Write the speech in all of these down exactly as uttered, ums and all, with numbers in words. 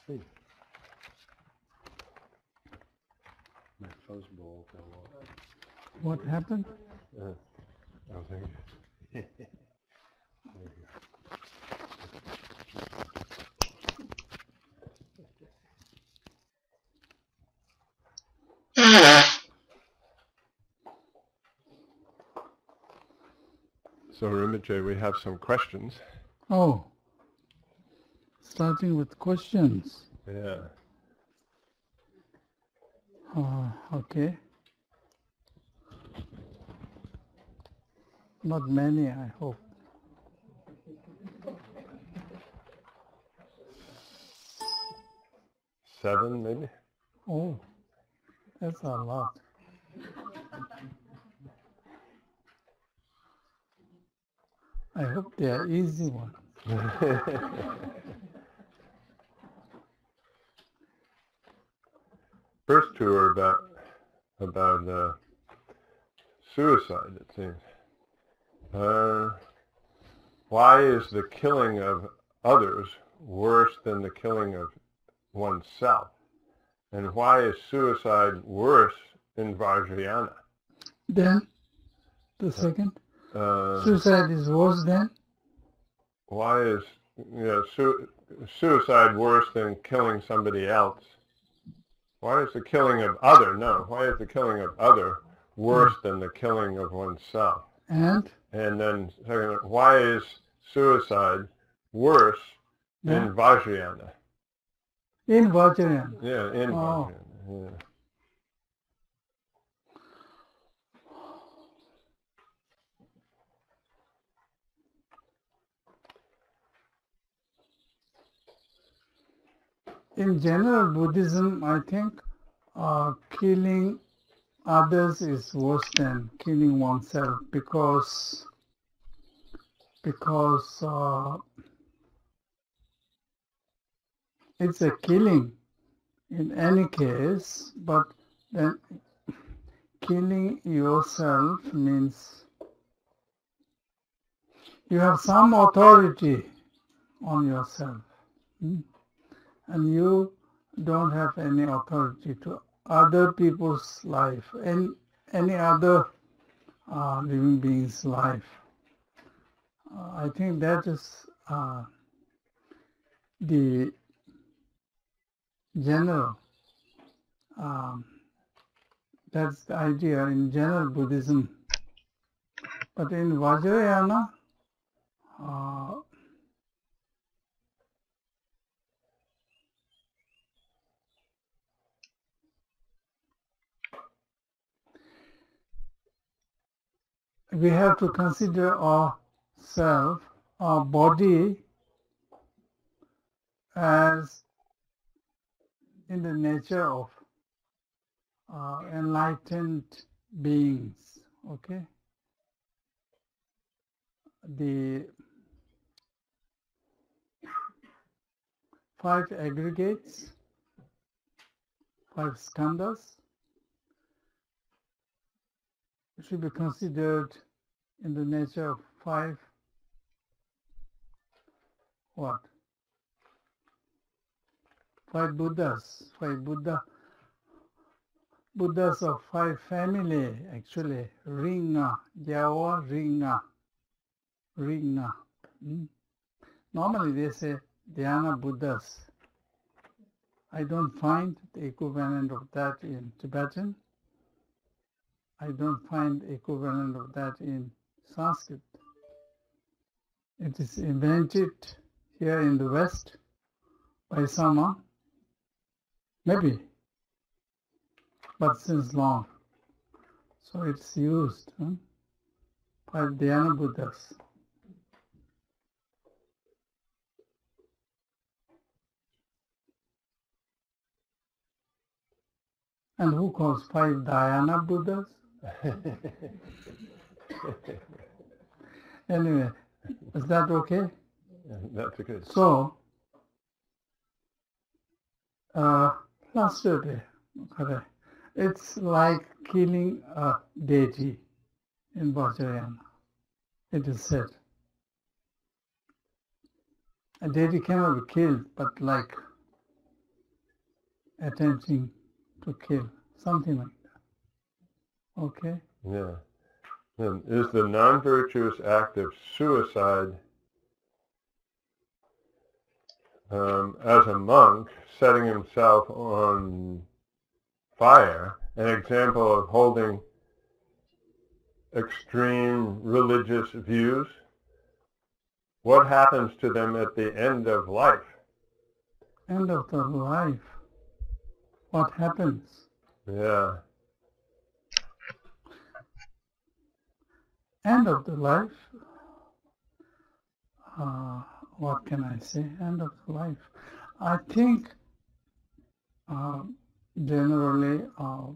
Hey. My fuzzball fell off. What happened? Uh, I was thinking. There you go. So, Rinpoche, we have some questions. Oh, starting with questions. Yeah. Uh, okay. Not many, I hope. Seven, maybe? Oh, that's a lot. I hope they are easy ones. First two are about about uh, suicide, it seems. Uh, why is the killing of others worse than the killing of oneself? And why is suicide worse in Vajrayana? Then, the second, Uh, suicide is worse than? why is you know, su- suicide worse than killing somebody else? Why is the killing of other, no, why is the killing of other worse than the killing of oneself? And? And then, second, why is suicide worse Yeah. in Vajrayana? In Vajrayana. Yeah, in Oh. Vajrayana. Yeah. In general Buddhism, I think uh, killing others is worse than killing oneself because because uh, it's a killing in any case, but then killing yourself means you have some authority on yourself, hmm? and you don't have any authority to other people's life and any other uh, living being's life. Uh, I think that is uh, the general, um, that's the idea in general Buddhism. But in Vajrayana, uh, we have to consider our self, our body, as in the nature of uh, enlightened beings, okay? The five aggregates, five skandhas, should be considered in the nature of five, what? Five Buddhas, five Buddha, Buddhas of five family, actually, Ringa, Jawa Ringa, Ringa. Hmm? Normally they say Dhyana Buddhas. I don't find the equivalent of that in Tibetan. I don't find the equivalent of that in Sanskrit. It is invented here in the West by someone, maybe, but since long. So it's used, huh? Five Dhyana Buddhas. And who calls five Dhyana Buddhas? Anyway, is that okay? That's a good. So, uh, last day, correct. It's like killing a deity in Vajrayana. It is said. A deity cannot be killed, but like attempting to kill, something like that. Okay? Yeah. Then is the non-virtuous act of suicide um, as a monk setting himself on fire an example of holding extreme religious views? What happens to them at the end of life? End of the life. What happens? Yeah. End of the life. Uh, what can I say? End of the life. I think uh, generally uh,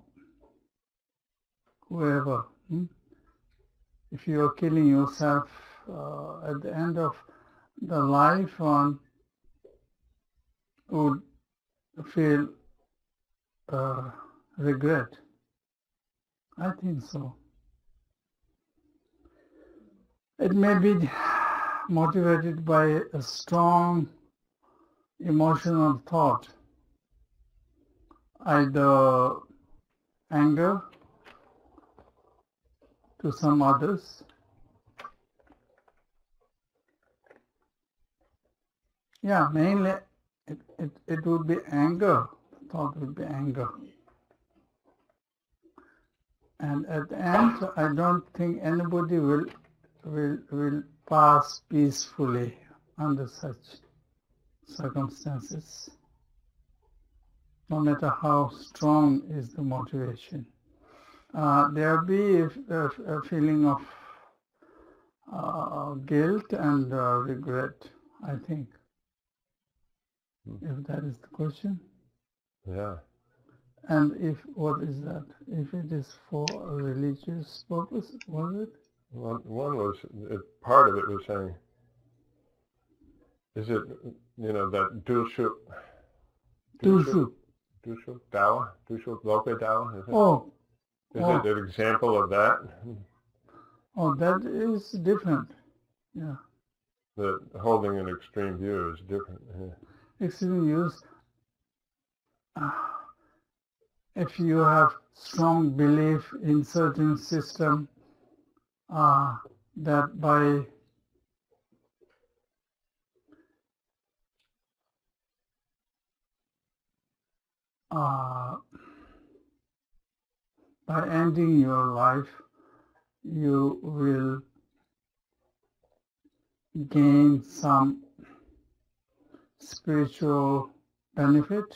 whoever, hmm, if you are killing yourself uh, at the end of the life, one would feel uh, regret. I think so. It may be motivated by a strong emotional thought, either anger to some others, yeah, mainly it, it, it would be anger, thought would be anger. And at the end, I don't think anybody will will will pass peacefully under such circumstances, no matter how strong is the motivation. Uh, there will be a, a, a feeling of uh, guilt and uh, regret, I think, if that is the question. Yeah. And if, what is that? If it is for a religious purpose, was it? One, one was, it, part of it was saying, is it, you know, that Dushu, Dushu. Dushu Dawa, Dushu Loke Dawa, is it? Oh. Is oh. it an example of that? Oh, that is different. Yeah. That holding an extreme view is different. Yeah. Extreme views. Uh, if you have strong belief in certain system, uh, that by uh, by ending your life, you will gain some spiritual benefit.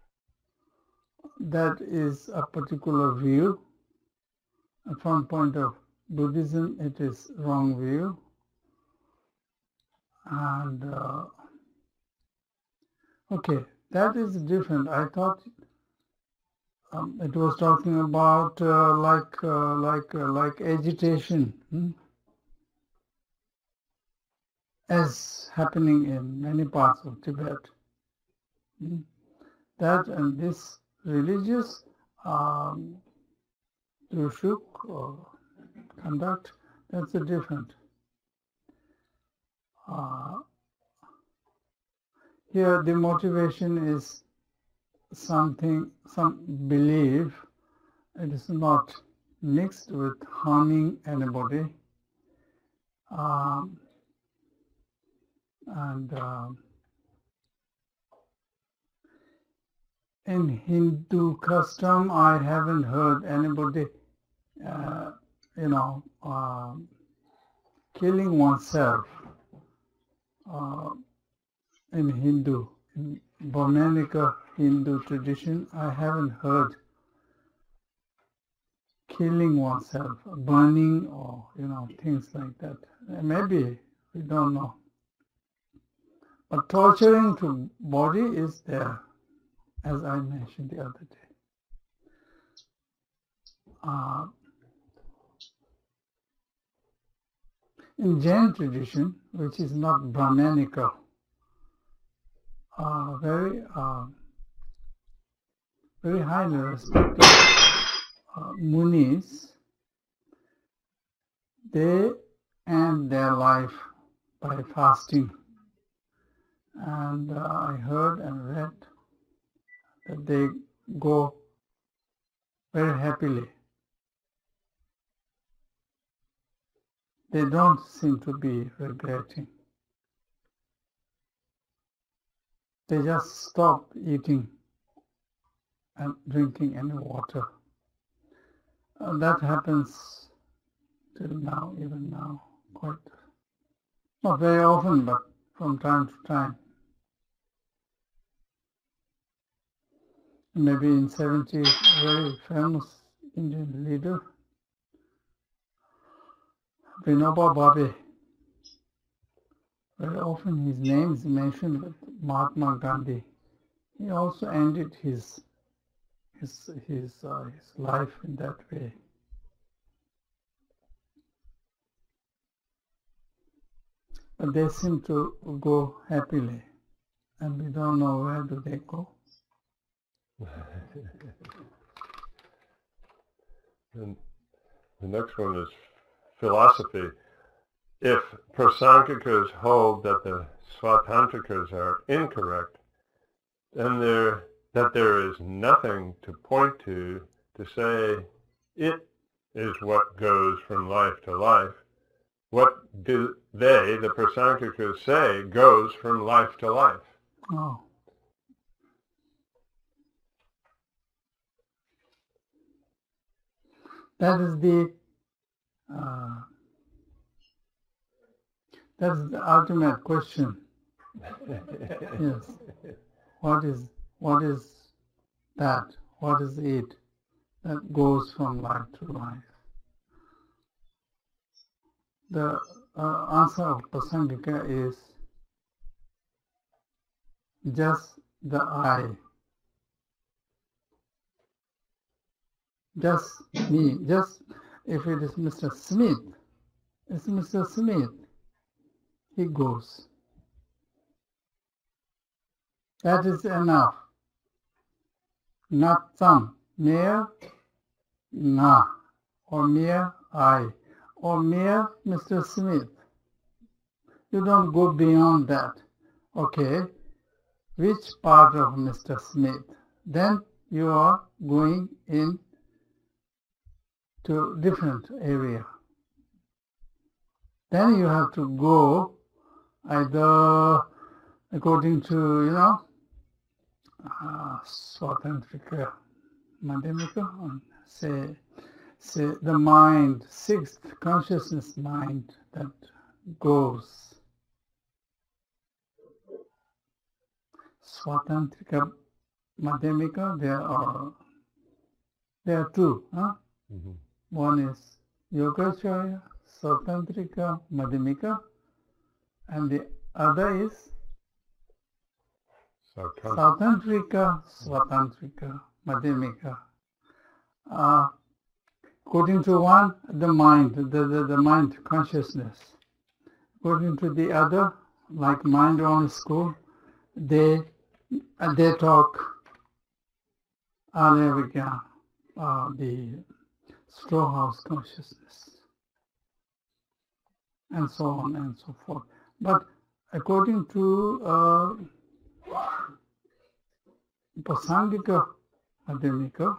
That is a particular view. From point of Buddhism, it is wrong view. And uh, okay, that is different. I thought um, it was talking about uh, like uh, like uh, like agitation, hmm? as happening in many parts of Tibet. Hmm? That and this religious um, Dushuk or conduct, that's a different. Uh, here the motivation is something, some belief. It is not mixed with harming anybody. Um, and um, in Hindu custom, I haven't heard anybody, uh, you know, uh, killing oneself uh, in Hindu, in Brahmanic Hindu tradition. I haven't heard killing oneself, burning, or you know, things like that. Maybe we don't know. But torturing to body is there, as I mentioned the other day. Uh, in Jain tradition, which is not Brahmanical, uh, very, uh, very highly respected uh, munis, they end their life by fasting. And uh, I heard and read that they go very happily. They don't seem to be regretting. They just stop eating and drinking any water. Uh, that happens till now, even now, quite, not very often, but from time to time. Maybe in seventies, a very famous Indian leader, Vinoba Bhave. Very often his name is mentioned with Mahatma Gandhi. He also ended his his his uh, his life in that way. But they seem to go happily, and we don't know where do they go. And the next one is philosophy. If Prasangikas hold that the Svatantrikas are incorrect, then there that there is nothing to point to to say it is what goes from life to life. What do they, the Prasangikas, say goes from life to life? Oh. That is the uh, that's the ultimate question. Yes. What is what is that? What is it that goes from life to life? The uh, answer of Prasangika is just the I. Just me. Just if it is Mister Smith, it's Mister Smith. He goes. That is enough. Not some. Mere na. Or mere I. Or mere Mister Smith. You don't go beyond that. Okay. Which part of Mister Smith? Then you are going in to different area. Then you have to go either according to, you know, uh, Svatantrika, Madhyamika, say, say the mind, sixth consciousness mind that goes. Svatantrika, Madhyamika, there are, there are two, huh? Mm-hmm. One is Yogacharya, Svatantrika, Madhyamika, and the other is Sautantrika, Svatantrika, Madhyamika. Uh, according to one, the mind, the, the, the mind consciousness. According to the other, like Mind on School, they, uh, they talk Aryavijnana, uh, the storehouse consciousness, and so on and so forth. But according to uh, Prasangika Madhyamika,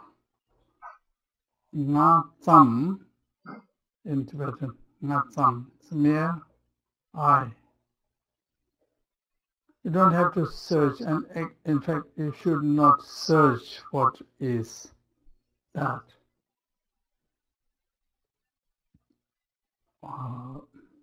Natsam in Tibetan, Natsam, it's mere I. You don't have to search, and in fact you should not search what is that. Uh,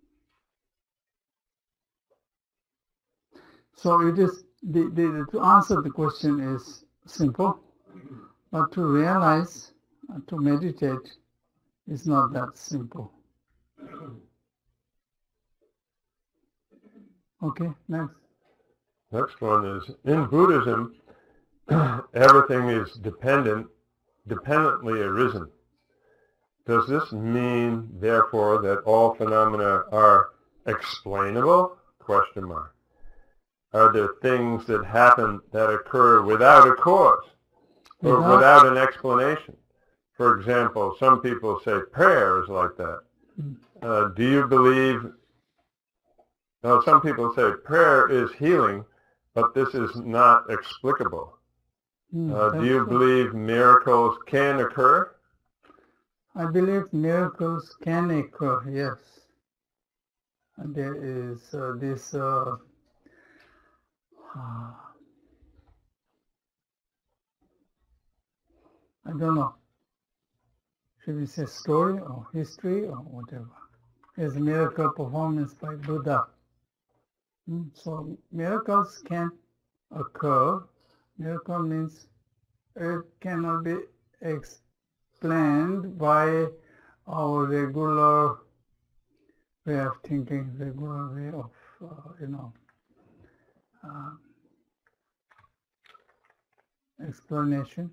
so it is, the, the, to answer the question is simple, but to realize, uh, to meditate is not that simple. Okay, next. Next one is, in Buddhism, everything is dependent, dependently arisen. Does this mean, therefore, that all phenomena are explainable? Question mark. Are there things that happen that occur without a cause or Without, without an explanation? For example, some people say prayer is like that. Uh, do you believe, well, some people say prayer is healing, but this is not explicable. Hmm, Uh, do that's you true. believe miracles can occur? I believe miracles can occur, yes. And there is uh, this, uh, uh, I don't know, should we say story or history or whatever. There's a miracle performance by Buddha. Hmm, So miracles can occur. Miracle means it cannot be explained by our regular way of thinking, regular way of, uh, you know, uh, explanation.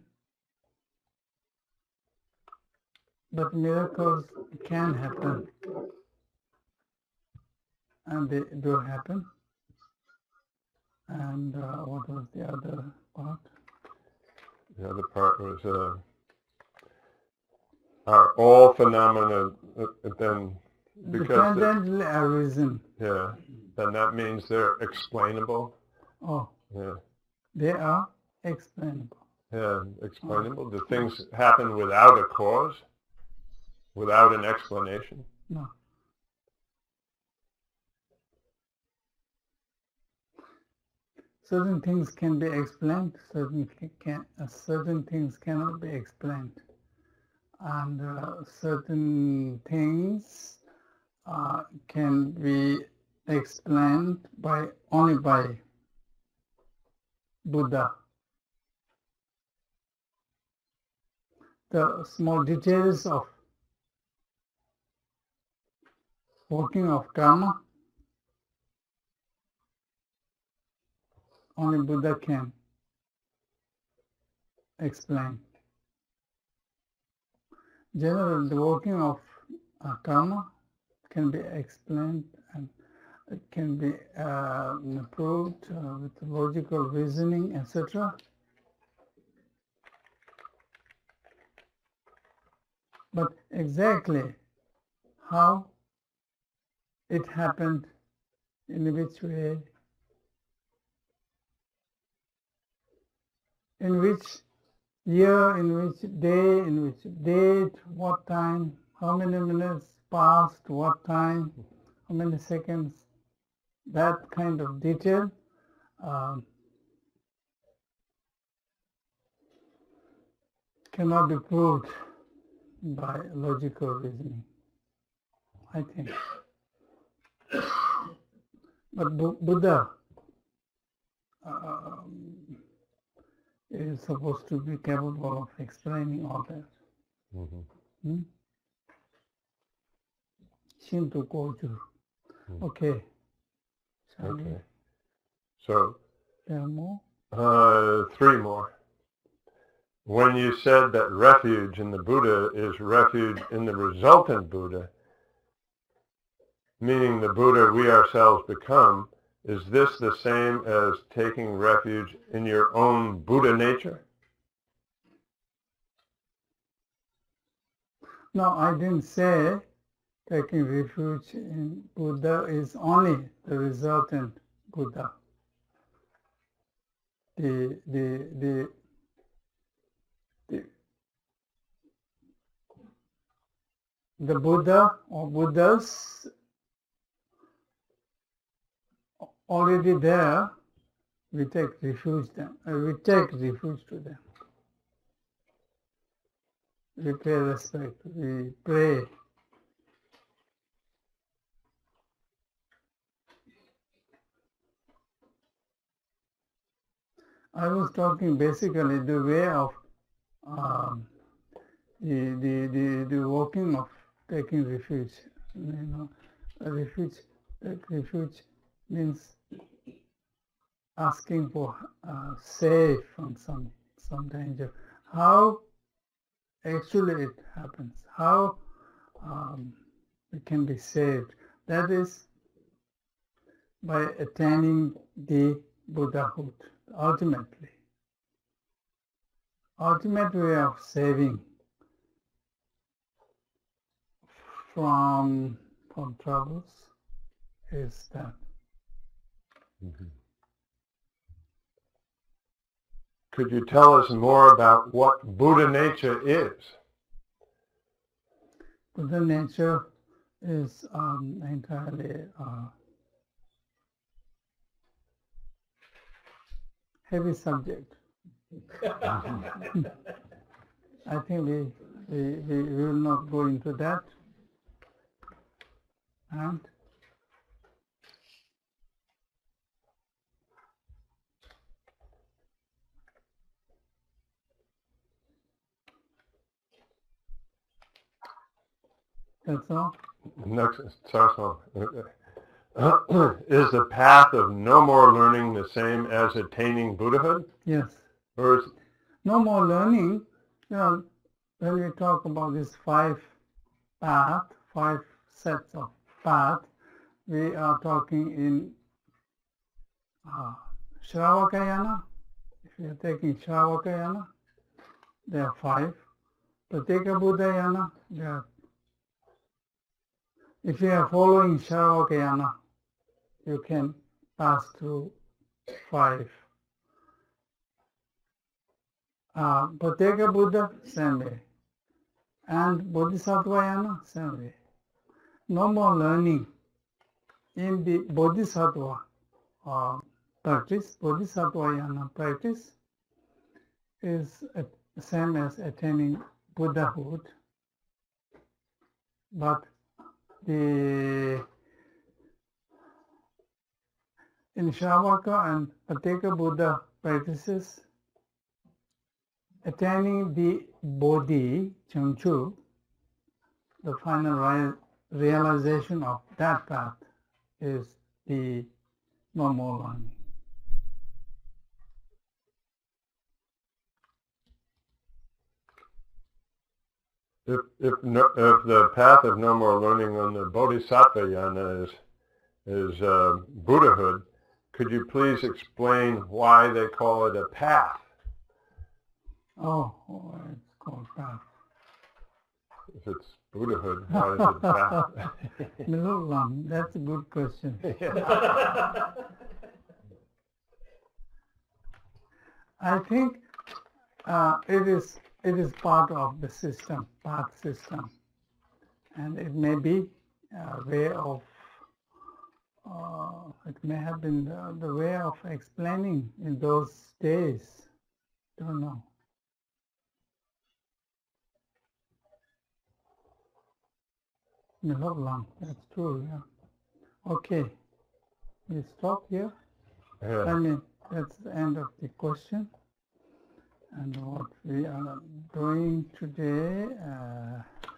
But miracles can happen, and they do happen. And uh, what was the other part? The other part was uh, are all phenomena uh, then because the, Dependently arisen. yeah, then that means they're explainable. Oh, Yeah, they are explainable. yeah, explainable. Do things happen without a cause, without an explanation? No. Certain things can be explained, certain can, uh, certain things cannot be explained. And uh, certain things uh, can be explained by only by Buddha. The small details of working of karma, only Buddha can explain. Generally, the working of uh, karma can be explained and it can be uh, proved uh, with logical reasoning, et cetera. But exactly how it happened, in which way, in which year, in which day, in which date, what time, how many minutes passed, what time, how many seconds, that kind of detail um, cannot be proved by logical reasoning, I think. But Bu- Buddha um, is supposed to be capable of explaining all that. Mm-hmm. Hmm? Shinto Goju. Mm. Okay. Shall Okay. we? So There are more? uh, three more. When you said that refuge in the Buddha is refuge in the resultant Buddha, meaning the Buddha we ourselves become, is this the same as taking refuge in your own Buddha nature? No, I didn't say taking refuge in Buddha is only the resultant Buddha. The, the, the, the, the Buddha or Buddhas already there, we take refuge them, uh, we take refuge to them. We pay respect, we pray. I was talking basically the way of um, the, the, the, the walking of taking refuge. You know, a refuge, take refuge means asking for uh, safe from some, some danger. How actually it happens, how um, it can be saved, that is by attaining the Buddhahood, ultimately. Ultimate way of saving from, from troubles is that. Mm-hmm. could you tell us more about what Buddha nature is? Buddha nature is um, entirely uh, heavy subject. I think we, we, we will not go into that. And that's all. Next, so, is the path of no more learning the same as attaining Buddhahood? Yes. Or is, No more learning. You know, when we talk about these five paths, five sets of paths, we are talking in uh, Shravakayana. If you are taking Shravakayana, there are five. Prateka Buddhayana, there are. If you are following Shravakayana, you can pass through five. Uh, Prateka Buddha, same way. And Bodhisattvayana, same way. No more learning in the Bodhisattva uh, practice. Bodhisattvayana practice is uh, same as attaining Buddhahood. But the in Shravaka and Prateka Buddha practices, attaining the Bodhi, Changchu, the final ri- realization of that path is the no more learning. if, if, no, if the path of no more learning on the Bodhisattva yana is, is uh, Buddhahood, could you please explain why they call it a path? Oh, oh it's called path. If it's Buddhahood, why is it path? Milulam, that's a good question. I think uh, it is it is part of the system, path system, and it may be a way of uh, it may have been the, the way of explaining in those days. Don't know. Milulam, that's true. Yeah. Okay, we stop here. Yeah. I mean, that's the end of the question. And what we are doing today, uh,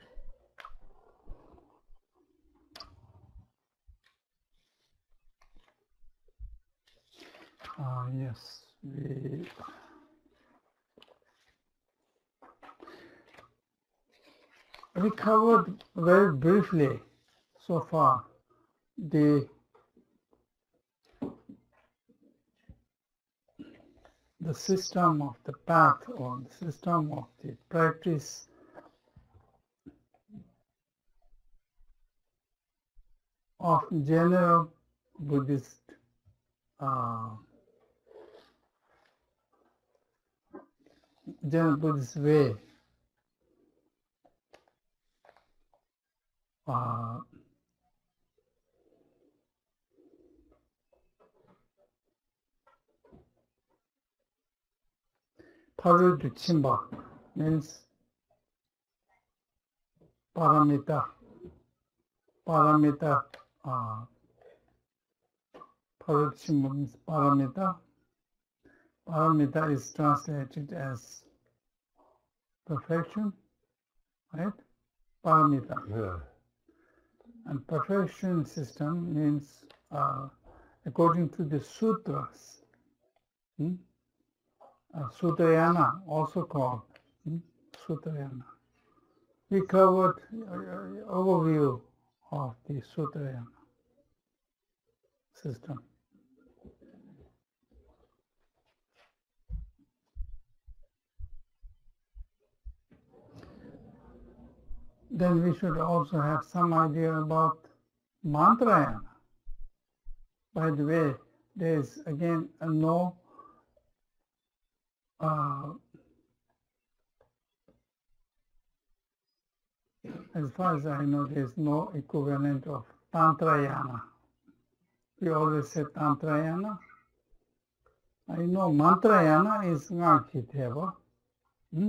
uh, yes, we we covered very briefly so far the the system of the path or the system of the practice of general Buddhist uh, general Buddhist way. Uh, Paruduchimba means paramita. Paramita. Uh, Paruduchimba means paramita. Paramita is translated as perfection, right? Paramita. Yeah. And perfection system means, uh, according to the sutras, hmm? uh, Sutrayana also called hmm? Sutrayana. We covered uh, overview of the Sutrayana system. Then we should also have some idea about Mantrayana. By the way, there is again a no uh, as far as I know, there is no equivalent of Tantrayana. We always say Tantrayana. I know Mantrayana is Ngakitheva. Hmm?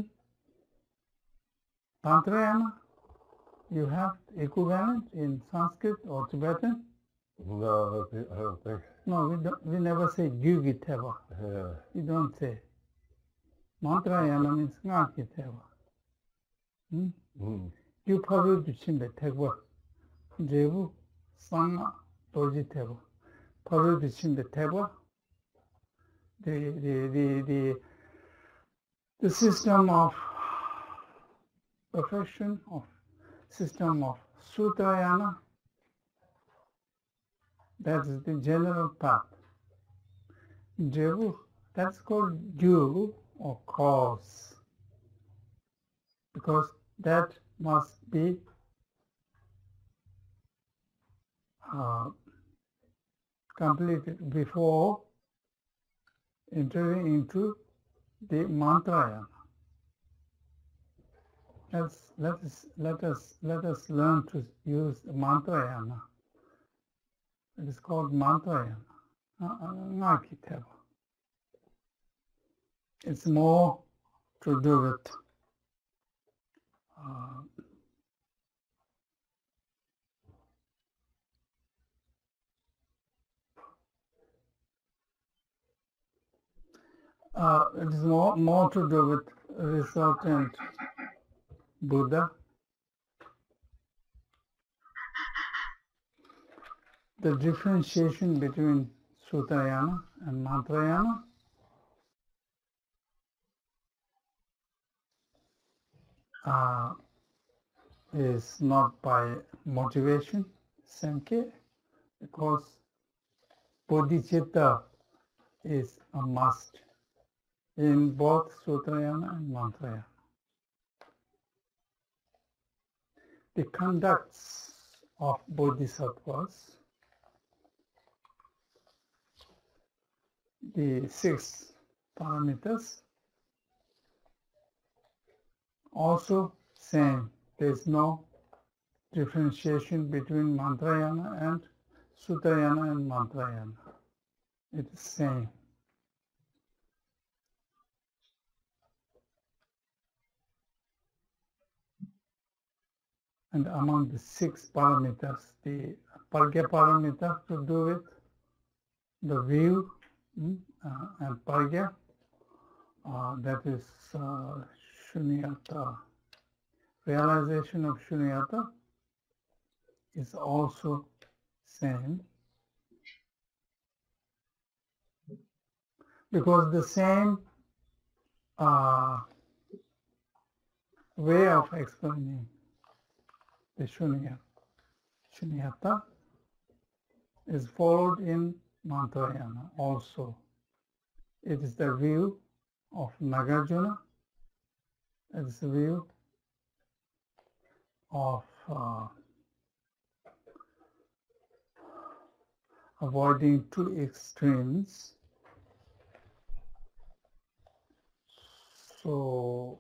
Tantrayana, you have equivalent in Sanskrit or Tibetan? No, I don't think. I don't think. No, we don't, we never say Gyugitheva. Yeah. We don't say. Mantrayana means Ngakitheva. Hmm? Mm. You probably do chimbe tegwa. Jevu sanga doji tegwa. Probably do chimbe tegwa. The the the the the system of perfection of system of Sutrayana. That is the general path. Jevu, that's called due or cause, because that must be uh, completed before entering into the Mantrayana. Let's, let us let us let us learn to use the Mantrayana. It is called Mantrayana. Ngakitheva. It's more to do with uh, uh, it is more more to do with resultant Buddha. The differentiation between Sutrayana and Mantrayana uh, is not by motivation, Sankhe, because bodhicitta is a must in both Sutrayana and Mantrayana. The conducts of bodhisattvas, the six paramitas, also same. There is no differentiation between Mantrayana and Sutrayana and Mantrayana. It is same. And among the six paramitas, the Pragya paramita to do with the view mm, uh, and Pragya, uh, that is uh, Shunyata. Realization of Shunyata is also same, because the same uh, way of explaining the Shunyata, Shunyata is followed in Mantrayana also. It is the view of Nagarjuna, it is the view of uh, avoiding two extremes. So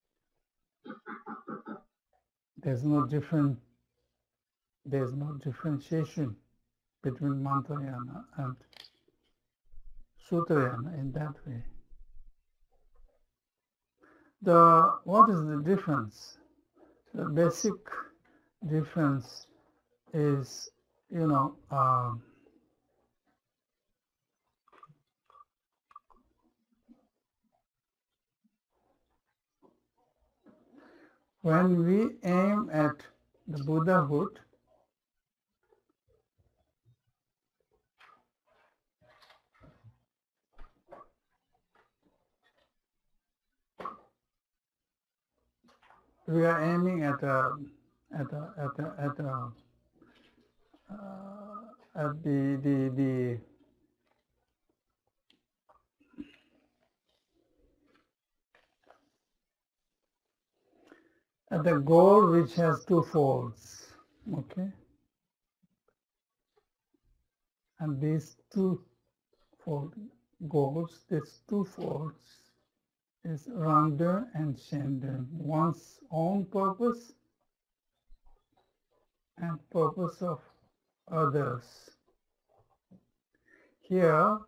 there's no different, there's no differentiation between Mantrayana and Sutrayana in that way. The what is the difference? The basic difference is, you know, um, when we aim at the Buddhahood, we are aiming at a at a at a at a uh, at the the the at the goal which has two folds, okay, and these two fold goals, these two folds is Rangdun and Shendun, one's own purpose and purpose of others. Here,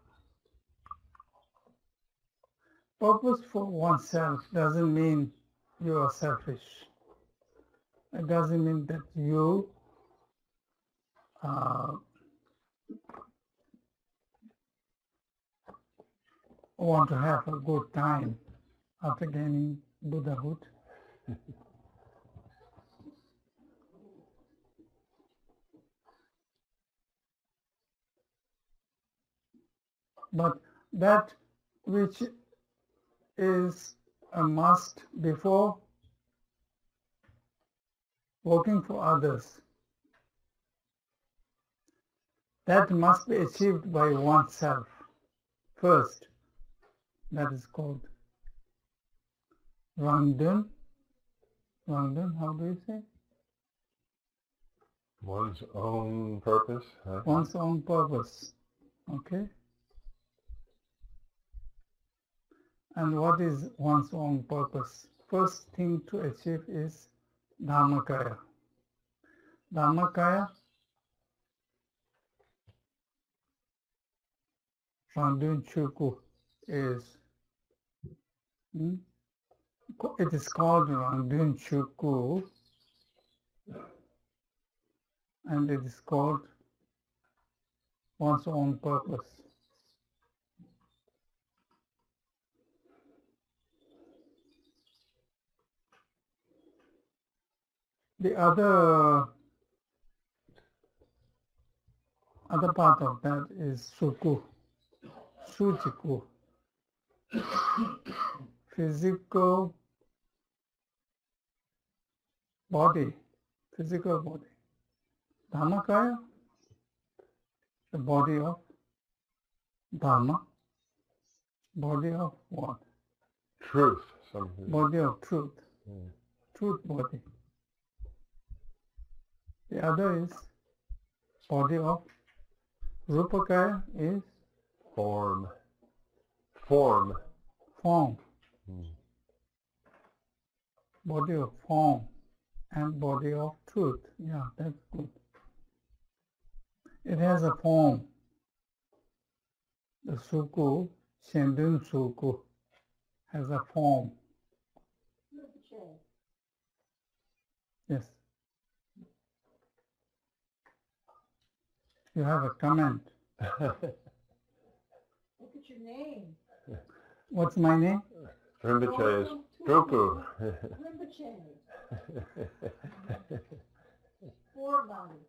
purpose for oneself doesn't mean you are selfish. It doesn't mean that you uh, want to have a good time after gaining Buddhahood. But that which is a must before working for others, that must be achieved by oneself first. That is called Rangdun. Rangdun, how do you say? One's own purpose. Huh? One's own purpose. Okay? And what is one's own purpose? First thing to achieve is Dhammakaya. Dhammakaya, Rangdun Chuku is, hmm? It is called Rangdun Chuku, and it is called one's own purpose. The other other part of that is Suku, Suchiku, physical body, physical body. Dhammakaya, the body of Dharma, body of what? Truth. Something. Body of truth, Hmm. truth body. The other is body of Rupakaya is Form. Form. form, Hmm. body of form and body of truth. Yeah, that's good. It has a form. The Suku, Shendun Suku, has a form. Yes. You have a comment. Look at your name. What's my name? Rinpoche is Goku. Rinpoche. Four body.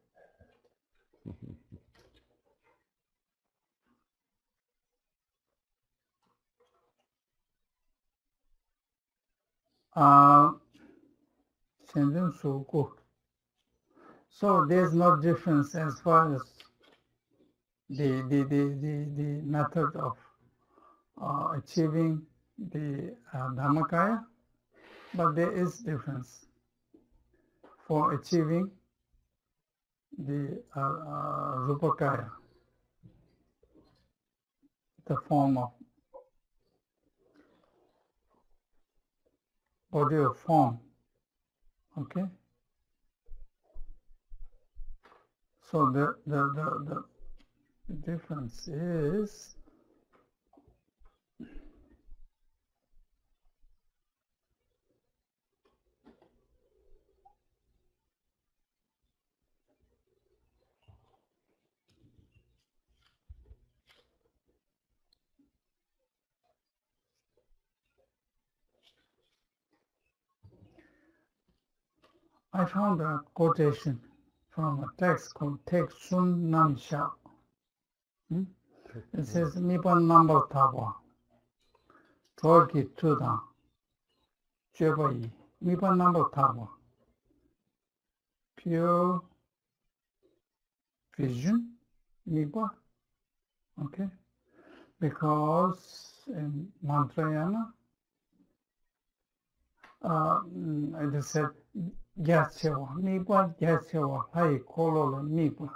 Uh, Shendun Suku. So there's no difference as far as the the the the, the method of uh, achieving the uh, Dhammakaya, but there is difference for achieving the uh, uh, Rupakaya, the form of body of form. Okay. So the the the, the difference is I found a quotation from a text called Tek Sun Nam Sha. Hmm? It says, Nipan number Tawa, Torki Tuda, Jebai, Nipan number Tawa, pure vision, Nipa, okay? Because in Mantrayana, uh, it is said, Gyatsewa, Nipa, Gyatsewa, Hai Kolola, Nipa.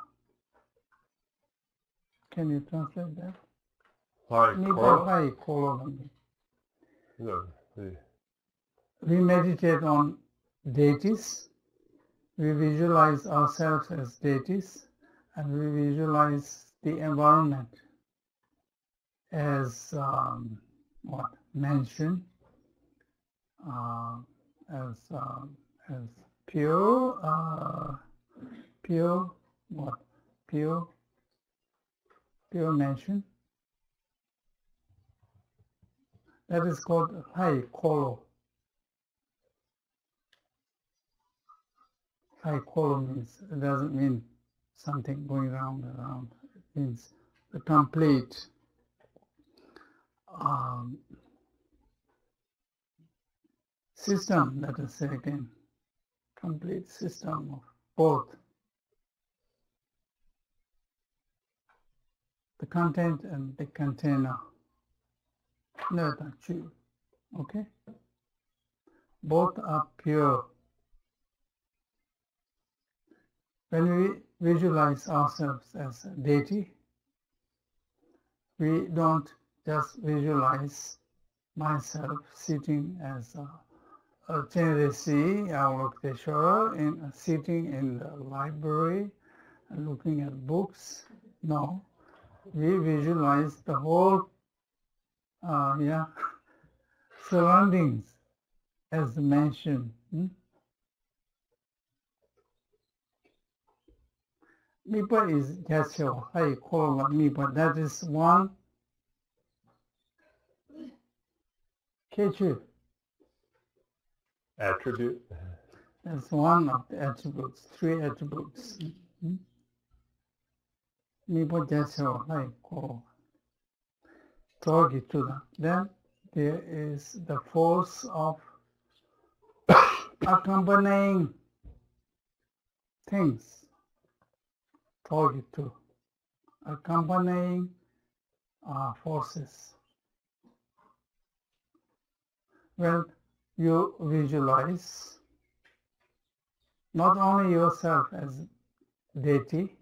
Can you translate that? Like Nipa, coral? Hai Kolola, Nipa. No. the we meditate on deities, we visualize ourselves as deities, and we visualize the environment as um, what mansion, uh, as uh, as pure, uh, pure what pure pure mansion. That is called hai kolo. Hai kolo means, it doesn't mean something going round and around. It means the complete um, system, let us say again, complete system of both the content and the container. Okay? Both are pure. When we visualize ourselves as a deity, we don't just visualize myself sitting as a, a Chenresi Avalokiteshvara, in sitting in the library and looking at books. No, we visualize the whole uh, yeah, surroundings as mentioned. Hmm? Mipa is Gyatso, I call it Mipa. That is one Kechu. attribute. That's one of the attributes, three attributes. Mipa Gyatso, I call Togi to that. Then there is the force of accompanying things. Togi to accompanying uh, forces. Well, you visualize not only yourself as deity,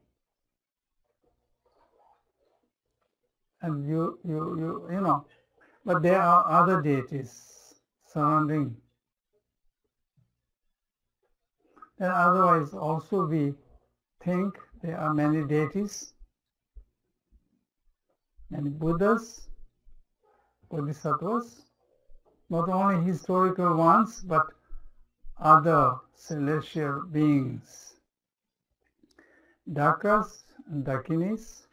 and you, you, you, you know, but there are other deities surrounding. Then otherwise also we think there are many deities, many Buddhas, Bodhisattvas, not only historical ones, but other celestial beings, Dakas and Dakinis.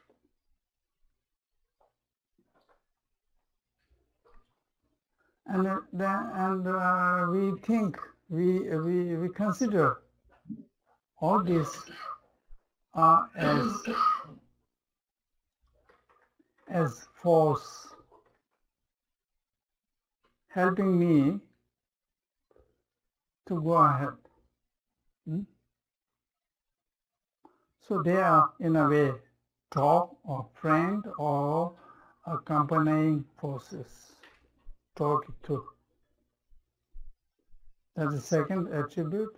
And uh, then, and uh, we think, we, we, we consider all these are as, as force helping me to go ahead. Hmm? So they are in a way talk or friend or accompanying forces. Talk to. That's the second attribute.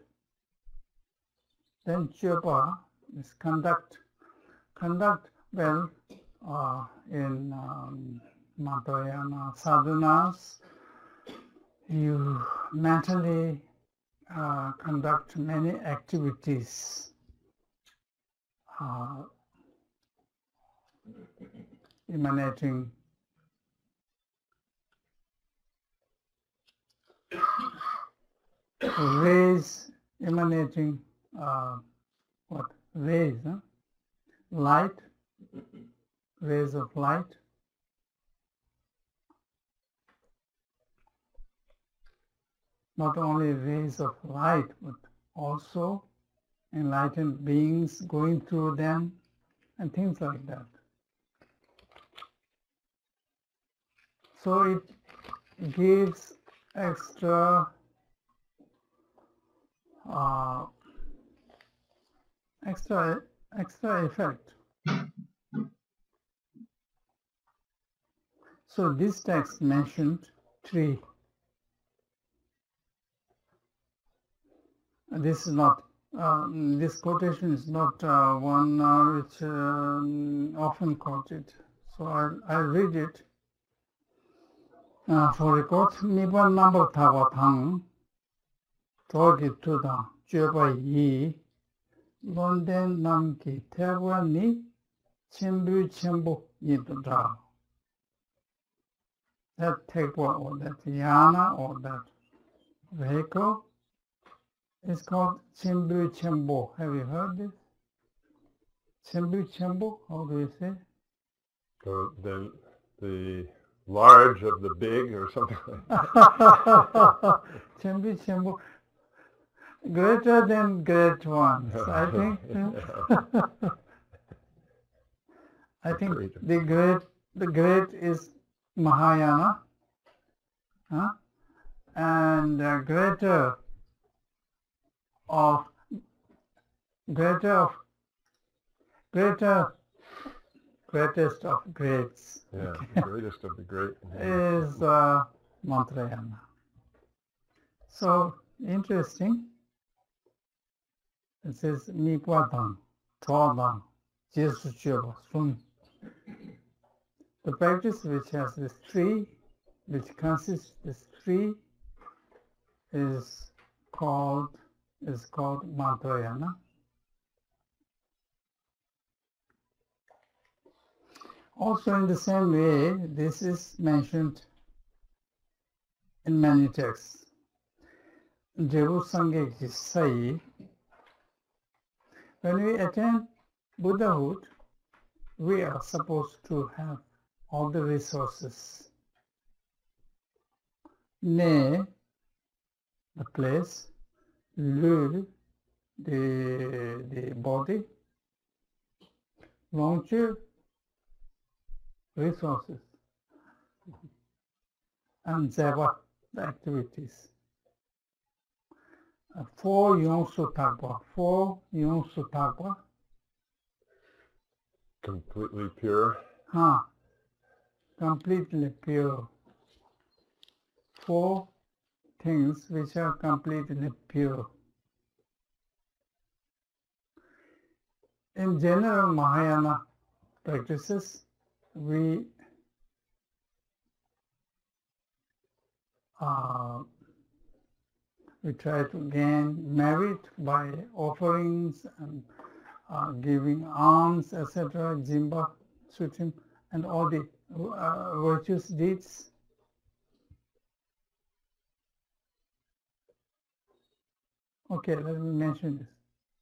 Then Chopa is conduct. Conduct, well, uh, in um, Mahayana sadhanas, you mentally uh, conduct many activities uh, emanating rays, emanating uh, what? Rays, huh? Light, rays of light. Not only rays of light, but also enlightened beings going through them and things like that. So it gives extra uh, extra extra effect. So this text mentioned three. This is not, uh, this quotation is not uh, one uh, which um, often quoted. So I'll, I'll read it. uh, for record, Nipan number Tawa Tang, Togi Tuda, Juba Yi, London Namki, Tewa Ni, Chimbu Chimbu Yidra. That Tegwa or that Yana or that vehicle is called Chimbu Chimbu. Have you heard this? Chimbu Chimbu, how do you say? So the, the large of the big or something like that. Chimbu Chimbu. Greater than great ones, I think. I think the great, the great is Mahayana, huh? And uh, greater of greater of greater greatest of greats. Yeah, Okay. the greatest of the great. Is uh, Mantrayana. So interesting. It says Mikwadang, Todang, Jesu Chiba, Sun. The practice which has this tree, which consists this tree, is called is called Mantrayana. Also, in the same way, this is mentioned in many texts. Jeru Sangye ki Sai. When we attain Buddhahood, we are supposed to have all the resources. Ne, the place, Lu, the, the body, Longchu, resources, and Zeva, the activities. Uh, four Yonsu Tagwa, four Yonsu Tagwa, Completely pure. huh, completely pure. Four things which are completely pure. In general Mahayana practices, we uh, we try to gain merit by offerings and uh, giving alms, et cetera, Jimba, Sutim, and all the uh, virtuous deeds. Okay, let me mention this.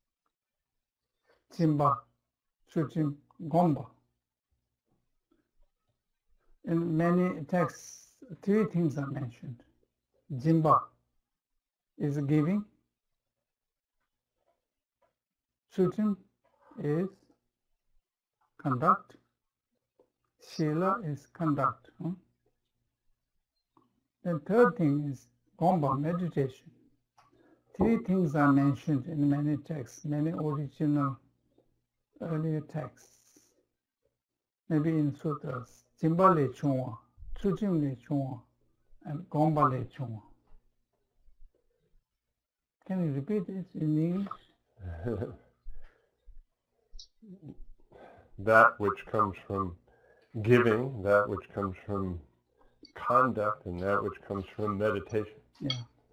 Jimba, Sutim, Gomba. In many texts, three things are mentioned. Jimba is giving. Sutim is conduct. Shila is conduct. Hmm? The third thing is Gomba, meditation. Three things are mentioned in many texts, many original earlier texts. Maybe in sutras. Jimba le chungwa, Sutim le chungwa, and Gomba le chungwa. Can you repeat it in English? That which comes from giving, that which comes from conduct, and that which comes from meditation. Yeah.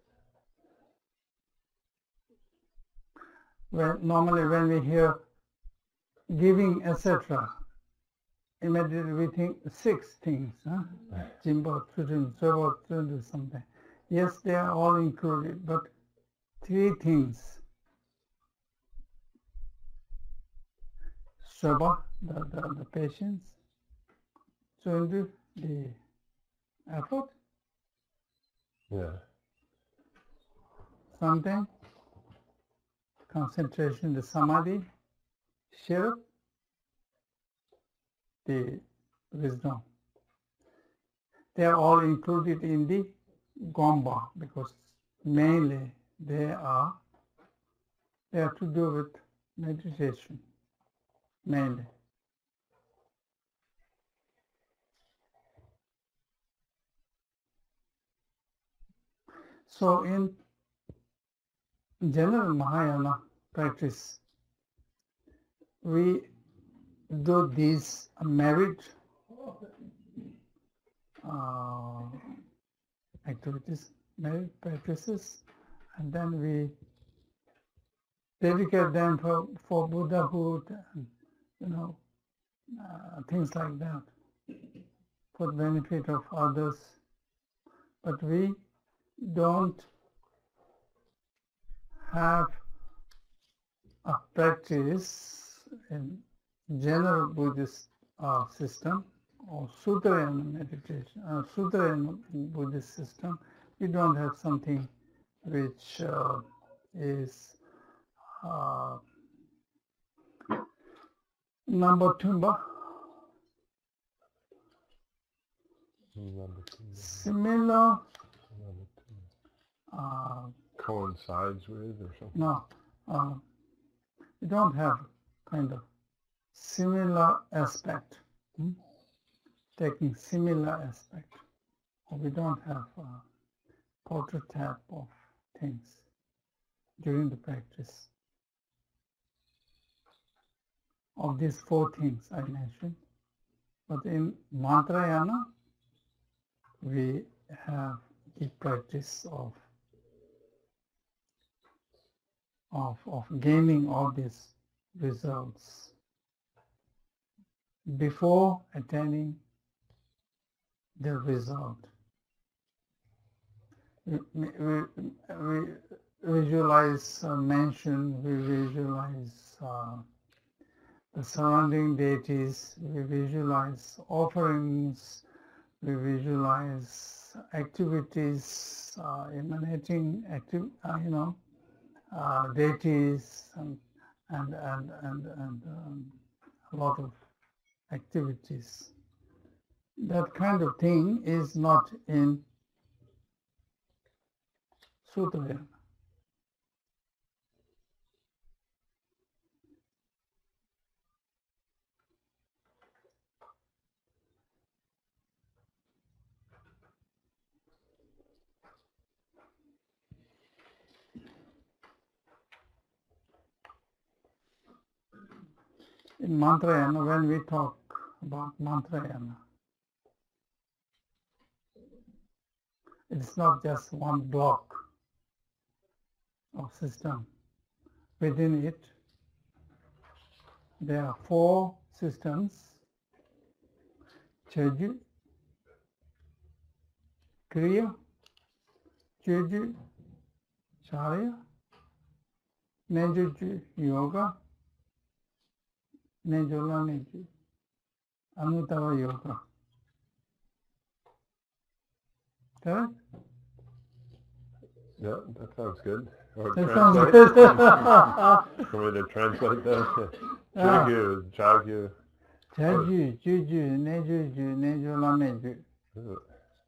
Well, normally when we hear giving, et cetera, immediately we think six things, huh? Jimba, Sutim, Soba, something. Yes, they are all included, but three things. Soba, the, the, the patience. Sundu, the effort. Yeah. Something. Concentration, the samadhi. Shira, the wisdom. They are all included in the Gomba because mainly they are they have to do with meditation, mainly. So in general Mahayana practice, we do these merit uh, activities, merit practices, and then we dedicate them for, for Buddhahood and, you know, uh, things like that, for the benefit of others. But we don't have a practice in general Buddhist uh, system or Sutrayana meditation, uh, Sutrayana Buddhist system. We don't have something which uh, is uh, number two, Number two. similar, Number two. uh, Coincides with or something. no, uh, we don't have kind of similar aspect, hmm? taking similar aspect, or we don't have a prototype of things during the practice of these four things I mentioned. But in Mantrayana, we have the practice of of, of gaining all these results before attaining the result. We, we, we visualize uh, mansion, we visualize uh, the surrounding deities, we visualize offerings, we visualize activities uh, emanating, active, uh, you know, uh, deities and and and and, and um, a lot of activities. That kind of thing is not in Sutrayana. In Mantrayana, when we talk about Mantrayana, it's not just one block of system. Within it, there are four systems: Cheju, Kriya, Jeju, Charya, Nejuju, Yoga, Nejola Neju, Anutava Yoga. Correct? Yeah, that sounds good. Or That translate. sounds good. Want me to translate that? Yeah. Jagyu, Jagyu. Cheju, Jeju, Nejuju, Nejola Neju. Ugh.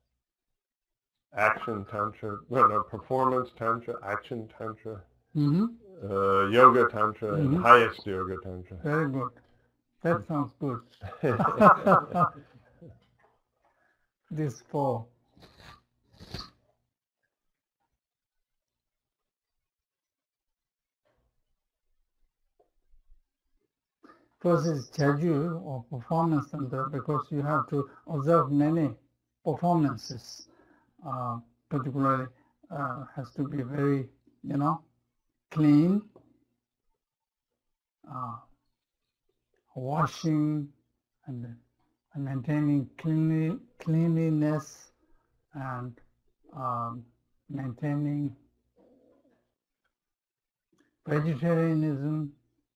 Action Tantra, no, no, Performance Tantra, Action Tantra, Mm-hmm. uh, Yoga Tantra, and Mhm. Highest Yoga Tantra. Very good. That sounds good. These four. First is Cheju or performance tantra, because you have to observe many performances. Uh, particularly uh, has to be very, you know, clean, uh, washing and, and maintaining cleanly, cleanliness and um, maintaining vegetarianism.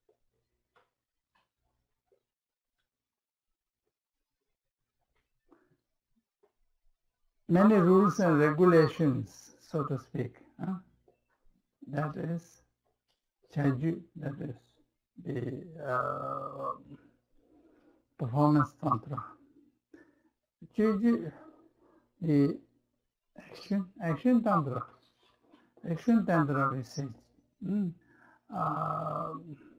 Many rules and regulations, so to speak. Huh? That is Cheju, that is the uh, performance tantra. Jeju, the action, action tantra. Action tantra, we say. Mm. Uh,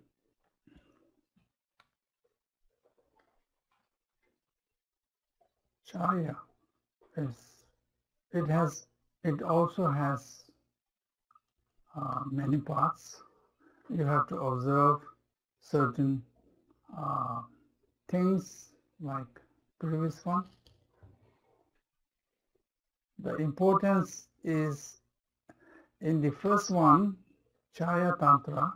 Charya is, it has, it also has uh, many parts. You have to observe certain uh, things like previous one. the importance is in the first one, Chaya Tantra,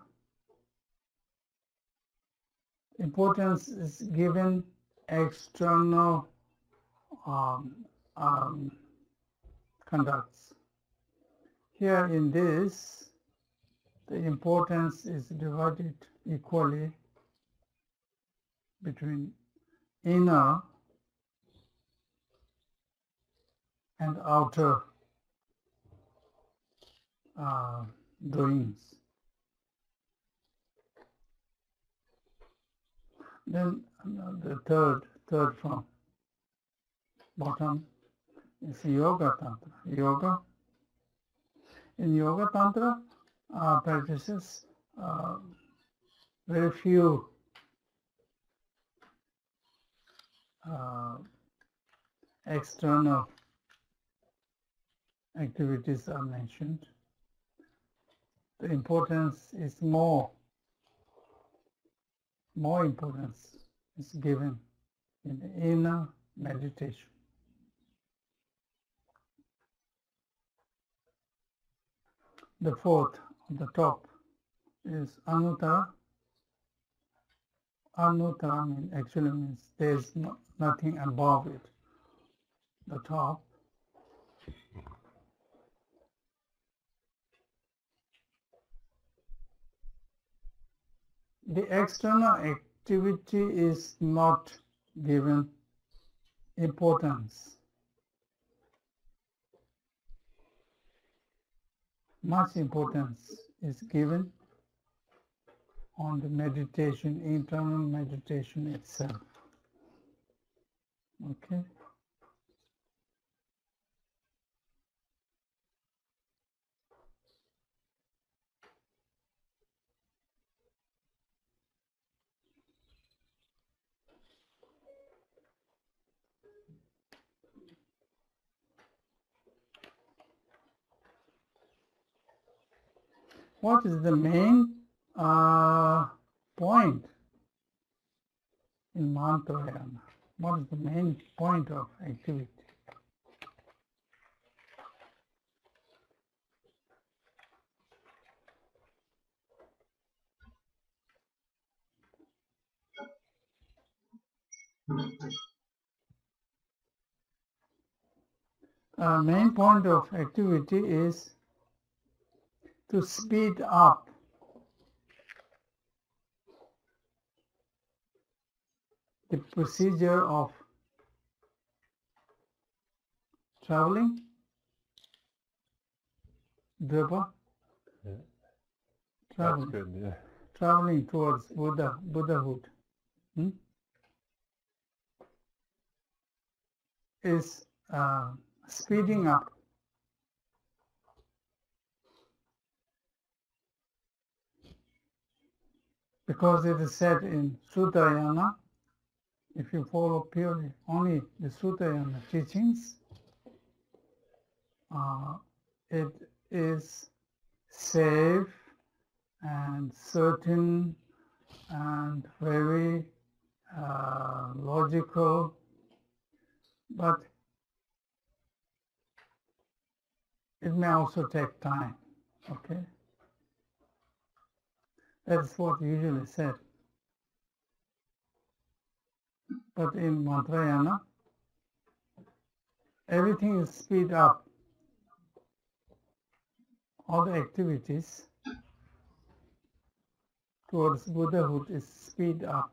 importance is given external um, um, conducts. Here in this, the importance is divided equally between inner and outer uh, doings. Then uh, the third, third from bottom is Yoga Tantra. Yoga. In Yoga Tantra, uh, practices uh, very few uh, external activities are mentioned. The importance is more, more importance is given in the inner meditation. The fourth on the top is Anuttara. Anuttara mean, actually means there's no, nothing above it. The top. The external activity is not given importance. Much importance is given on the meditation, internal meditation itself. Okay? What is the main uh, point in Mantrayana? What is the main point of activity? Uh, main point of activity is to speed up the procedure of traveling, Drapa, Yeah. traveling, That's good, yeah. traveling towards Buddha, Buddhahood, hmm? is uh, speeding up. Because it is said in Sutayana, if you follow purely only the Sutayana teachings, uh, it is safe and certain and very uh, logical, but it may also take time, okay? That's what usually said. But in Mantrayana, everything is speed up. All the activities towards Buddhahood is speed up.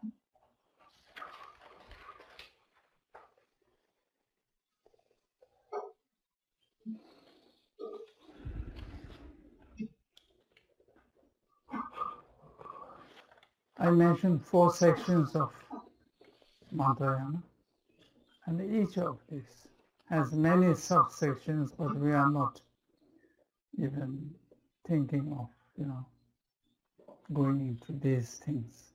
I mentioned four sections of Mantrayana, and each of these has many subsections, but we are not even thinking of, you know, going into these things.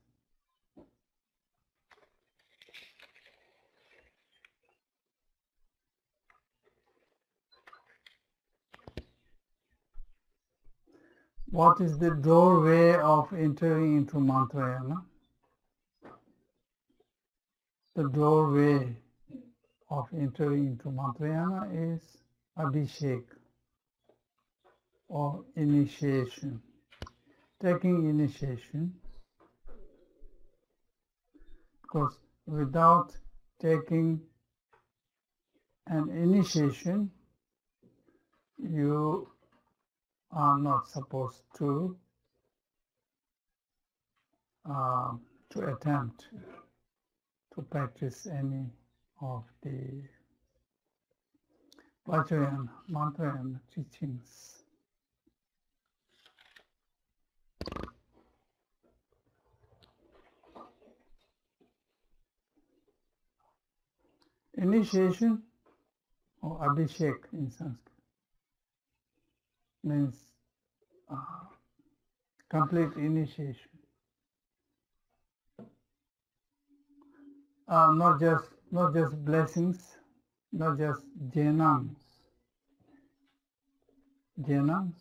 What is the doorway of entering into Mantrayana? The doorway of entering into Mantrayana is Abhishek or initiation. Taking initiation, because without taking an initiation, you are not supposed to uh, to attempt to practice any of the Vajrayana, Mantrayana teachings. Initiation or Abhishek in Sanskrit means uh, complete initiation. Uh, not just not just blessings, not just janams. Janams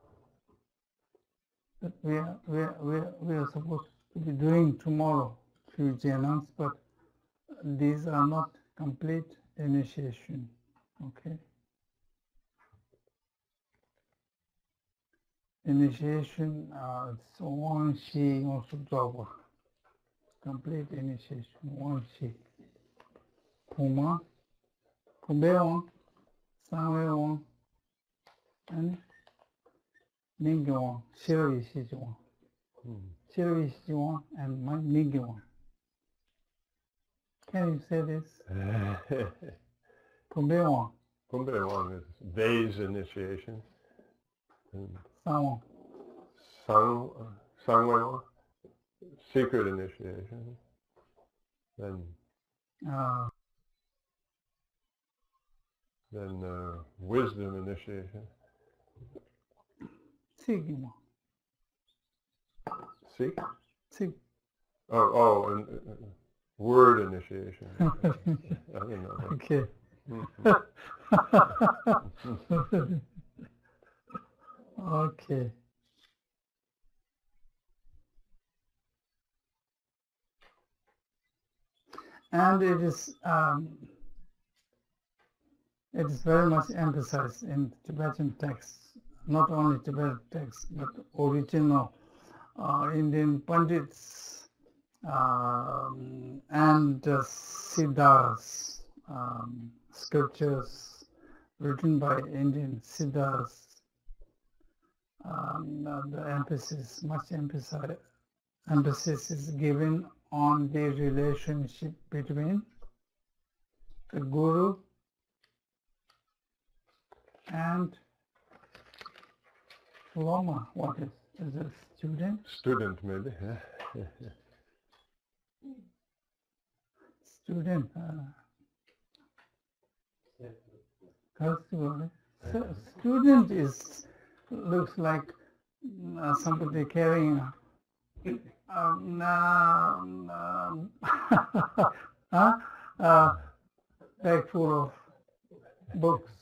that we are, we are, we are, we are supposed to be doing tomorrow, few janams, but these are not complete initiation. Okay. Initiation, uh, it's one shi also job. Complete initiation, one shi. Puma, Pubeon, Sanweon, and Ningyon, Shiravi Shijuan. Shiravi Shijuan and Ningyon. Can you say this? Pubeon. Pubeon is vase initiation. And Sanwon. Sang, Sangweon, secret initiation. Then, Uh, then uh, wisdom initiation. Sigma. Seek? Sig. Oh, oh, and uh, word initiation. I don't know. Okay. Okay. And it is um, it is very much emphasized in Tibetan texts, not only Tibetan texts, but original uh, Indian Pandits um, and uh, Siddhas, um, scriptures written by Indian Siddhas. Um, the emphasis, much emphasis, emphasis is given on the relationship between the Guru and Lama. What is, is a student? Student, maybe. Yeah. Student. Uh, so student is looks like uh, somebody carrying a um, um, um, huh? uh, bag full of books.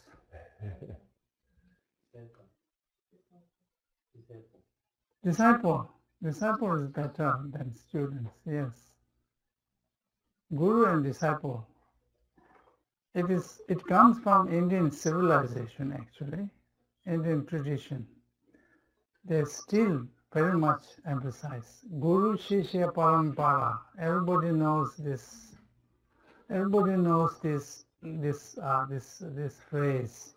Disciple. Disciple is better than students, yes. Guru and disciple. It is. It comes from Indian civilization, actually, Indian tradition. They still very much emphasize Guru Shishya Parampara. Everybody knows this. Everybody knows this. This. Uh, this. This phrase.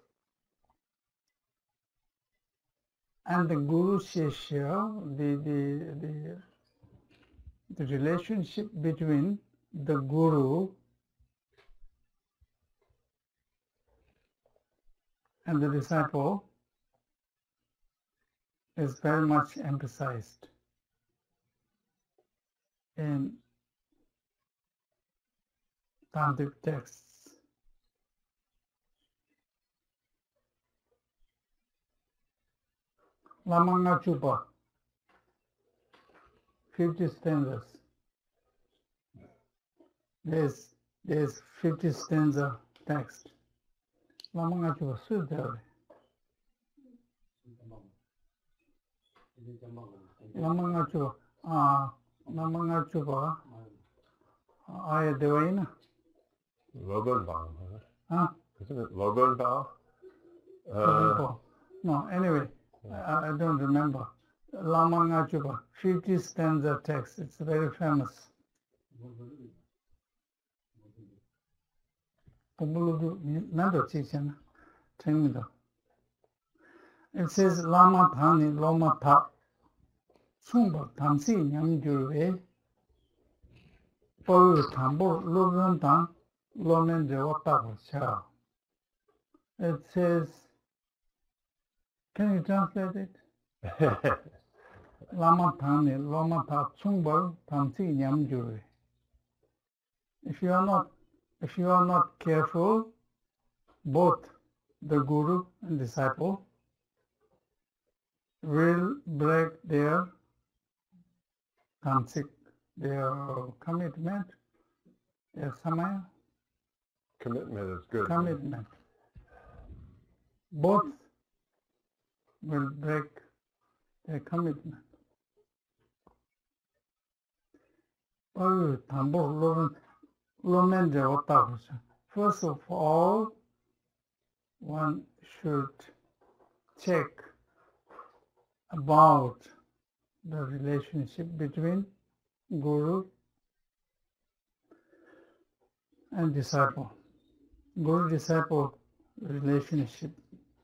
And the Guru Shishya, the the the the relationship between the Guru and the disciple is very much emphasized in Tantric texts. Lamanga Chupa, fifty stanzas. There's there's fifty stanza text. Lamanga Chupa, Sudhari. Lamanga Chupa, ah, Lamanga Chupa, Aya Devaina. Lobenbaum, huh? Huh? Isn't it Lobenbaum? Uh, Rinpo. No, anyway, I, I don't remember. Lama Ngachupa, fifty stanza text. It's very famous. It says Lama Thani Loma Tha Sumba Tamsi Nyamjurve Paru Tambo Logan Tang Lomen Jawata Cha. It says, can you translate it? Lama Thani Loma Tha Sumba Tamsi Nyamjurve. If you are not if you are not careful, both the guru and disciple will break their tamsik, their commitment, their samaya, commitment is good. commitment. Both will break their commitment. First of all, one should check about the relationship between guru and disciple. Guru-disciple relationship.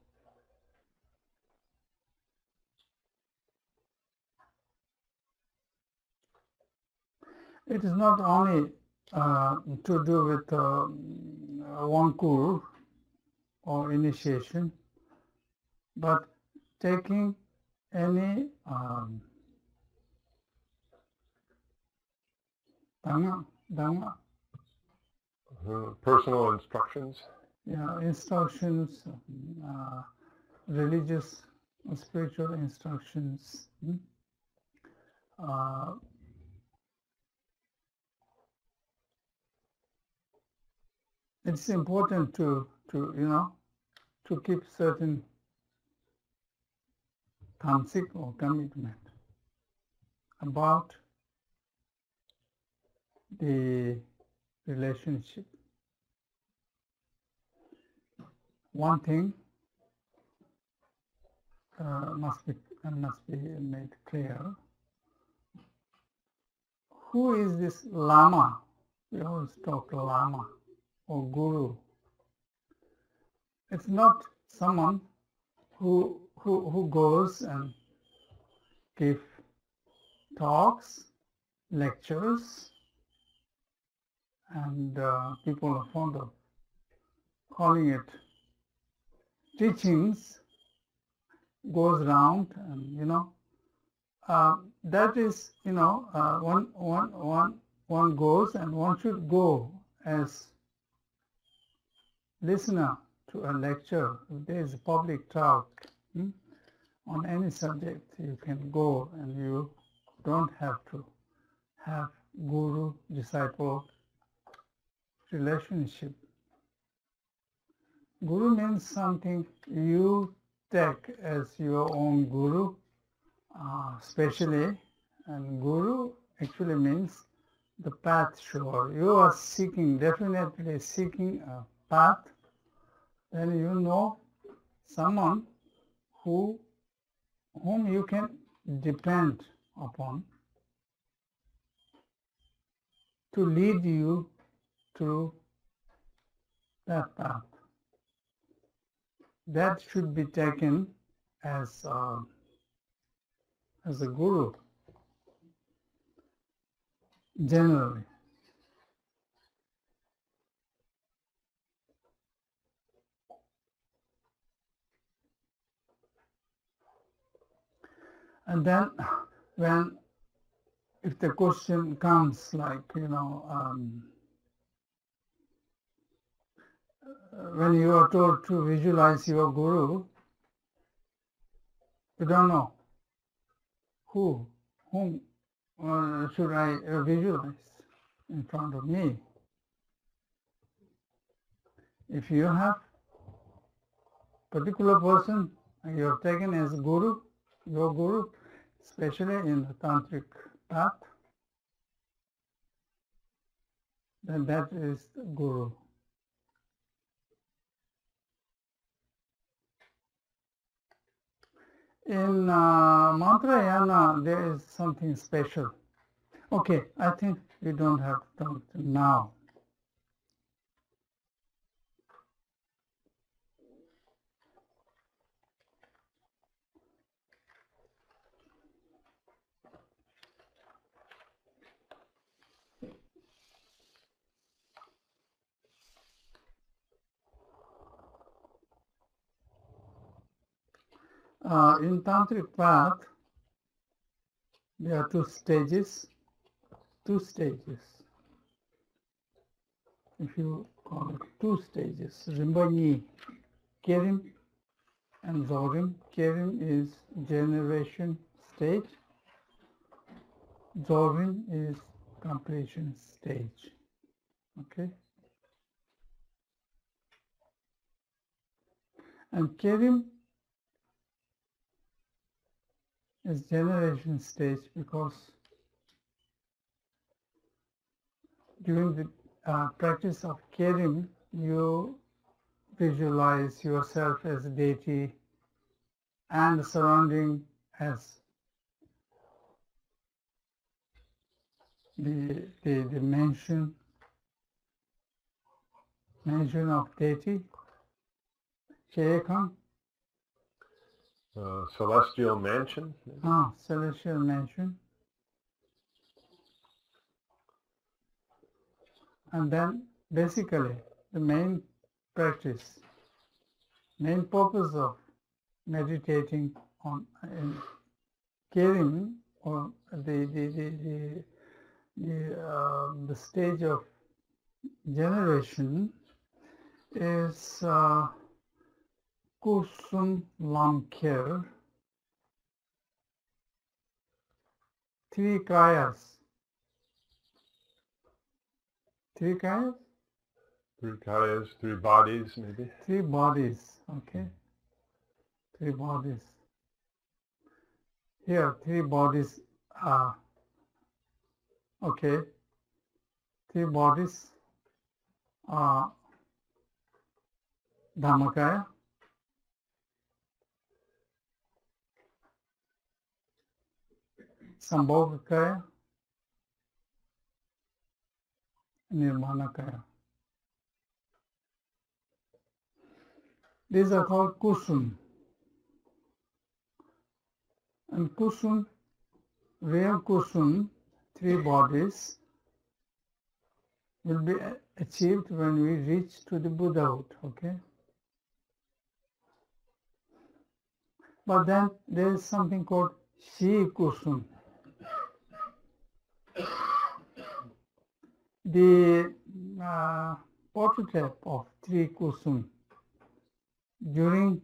It is not only uh, to do with uh, one guru or initiation, but taking any um, dhamma, dhamma, Uh, personal instructions. yeah, instructions, uh, religious, spiritual instructions. Hmm? Uh, it's important to, to, you know, to keep certain tamsik or commitment about the relationship. One thing uh, must be uh, must be made clear. Who is this Lama? We always talk Lama or Guru. It's not someone who who who goes and give talks, lectures, and uh, people are fond of calling it teachings, goes round, and you know uh, that is you know uh, one one one one goes, and one should go as listener to a lecture. If there is a public talk hmm, on any subject, you can go, and you don't have to have guru disciple relationship. Guru means something you take as your own guru, uh, specially, and guru actually means the path shower. You are seeking, definitely seeking a path, then you know someone who whom you can depend upon to lead you through that path. That should be taken as uh, as a guru generally. And then when if the question comes like you know um, when you are told to visualize your guru, you don't know who, whom uh, should I uh, visualize in front of me. If you have particular person you have taken as guru, your guru, especially in the tantric path, then that is the guru. In uh, Mantrayana, there is something special. Okay, I think we don't have to talk now. Uh, in Tantric path, there are two stages, two stages. If you call it two stages, Rinpoche, Kerim and Zorim. Kerim is generation stage, Zorim is completion stage. Okay? And Kerim is generation stage because during the uh, practice of Kerim, you visualize yourself as a deity and the surrounding as the, the, the mention, mention of deity, Sheyekam, Uh, celestial mansion. maybe? ah, celestial mention. And then basically the main practice, main purpose of meditating on in Kerim or the the the the, the, uh, the stage of generation is uh, Kusum Lamkir, three kayas. Three kayas? Three kayas, three bodies, maybe. Three bodies, okay? Three bodies. Here, three bodies are, okay? Three bodies are Dhammakaya, Sambhogakaya, Nirmanakaya. These are called kusum. And kusum, real kusum, three bodies, will be achieved when we reach to the Buddhahood, okay? But then there is something called Shi Kusum. The uh, prototype of three kusum during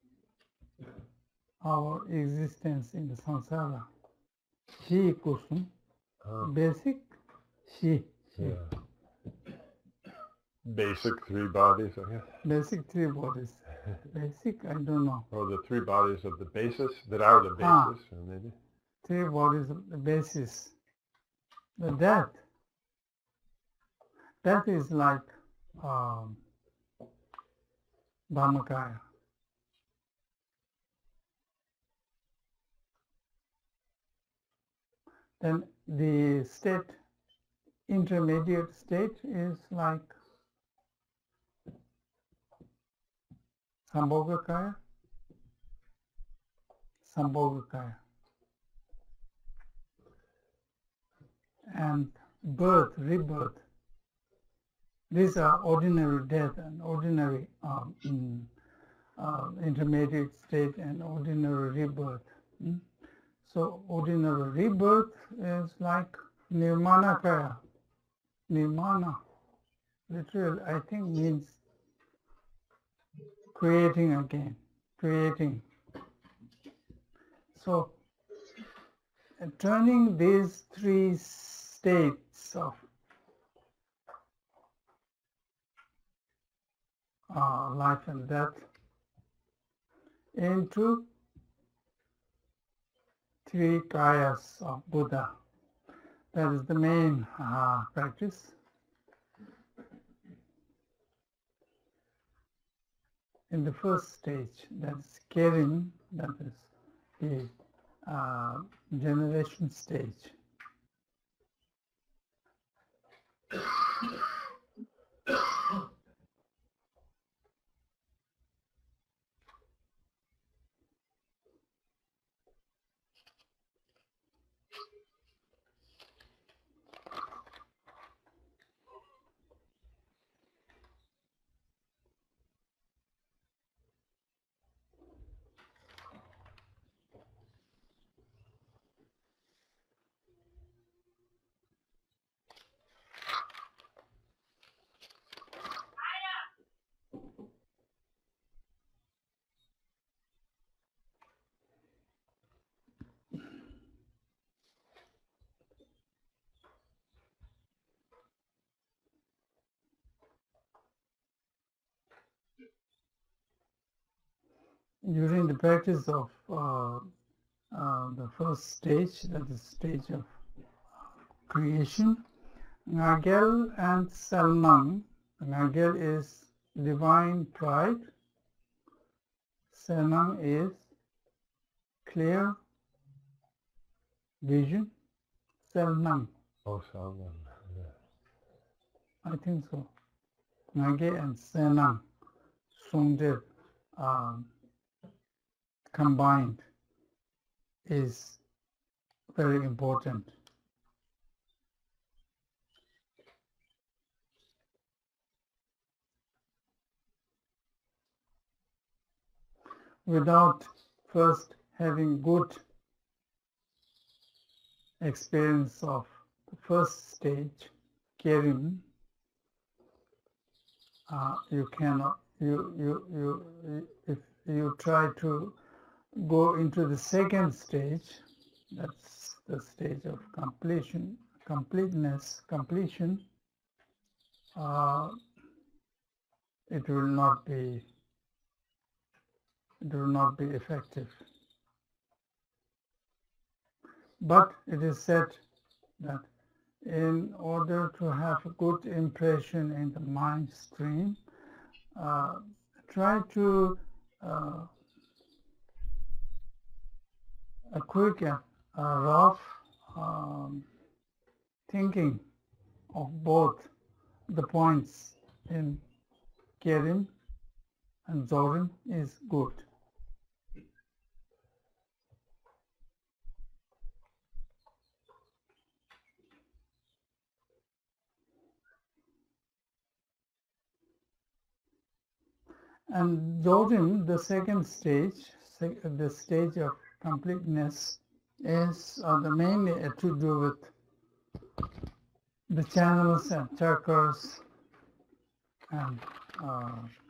our existence in the samsara. Shi kusum, Oh, basic Shi. Shi. yeah. Basic three bodies, I guess. Basic three bodies. Basic, I don't know. Or the three bodies of the basis that are the Ah. basis, or maybe. Three bodies of the basis. The death, that is like um, Dhammakaya. Then the state, intermediate state is like Sambhogakaya, Sambhogakaya. And birth, rebirth. These are ordinary death and ordinary um, mm, uh, intermediate state and ordinary rebirth. mm. So ordinary rebirth is like Nirmanakaya. Nirmana, literally, I think means creating again, creating. So uh, turning these three states of uh, life and death into three kayas of Buddha. That is the main uh, practice. In the first stage, that is Kerim, that is the uh, generation stage. During the practice of uh, uh, the first stage, that is stage of creation, Ngagel and Salmang. Ngagel is divine pride. Salmang is clear vision. Salmang, Oh, Salman. I think so. Ngage and Senang, Songdev, um, combined is very important. Without first having good experience of the first stage, Kerim, uh, you cannot, you, you, you, if you try to go into the second stage, that's the stage of completion, completeness, completion, uh, it will not be, it will not be effective. But it is said that in order to have a good impression in the mind stream, uh, try to uh, a quick and uh, rough um, thinking of both the points in Kerim and Zorim is good. And Zorim, the second stage, the stage of completeness, is uh, the mainly to do with the channels and chakras and uh,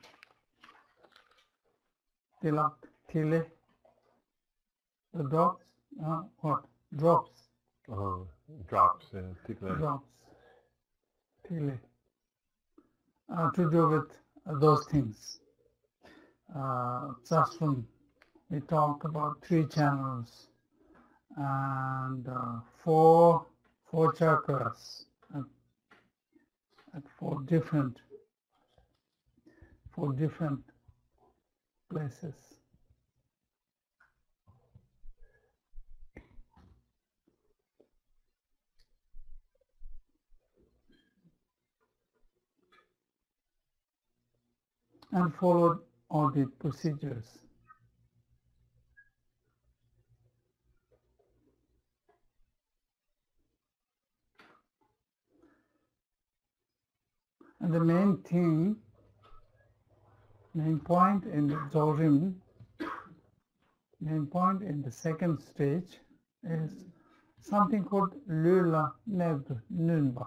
tilak, tile, the drops, uh, what? Drops, Oh, drops in Tikle. drops, tile, uh, to do with uh, those things. Uh, Saswam, we talk about three channels and uh, four, four chakras at, at four different, four different places. And followed all the procedures. And the main thing, main point in the Zorim, main point in the second stage is something called Lula Nebd Nunba.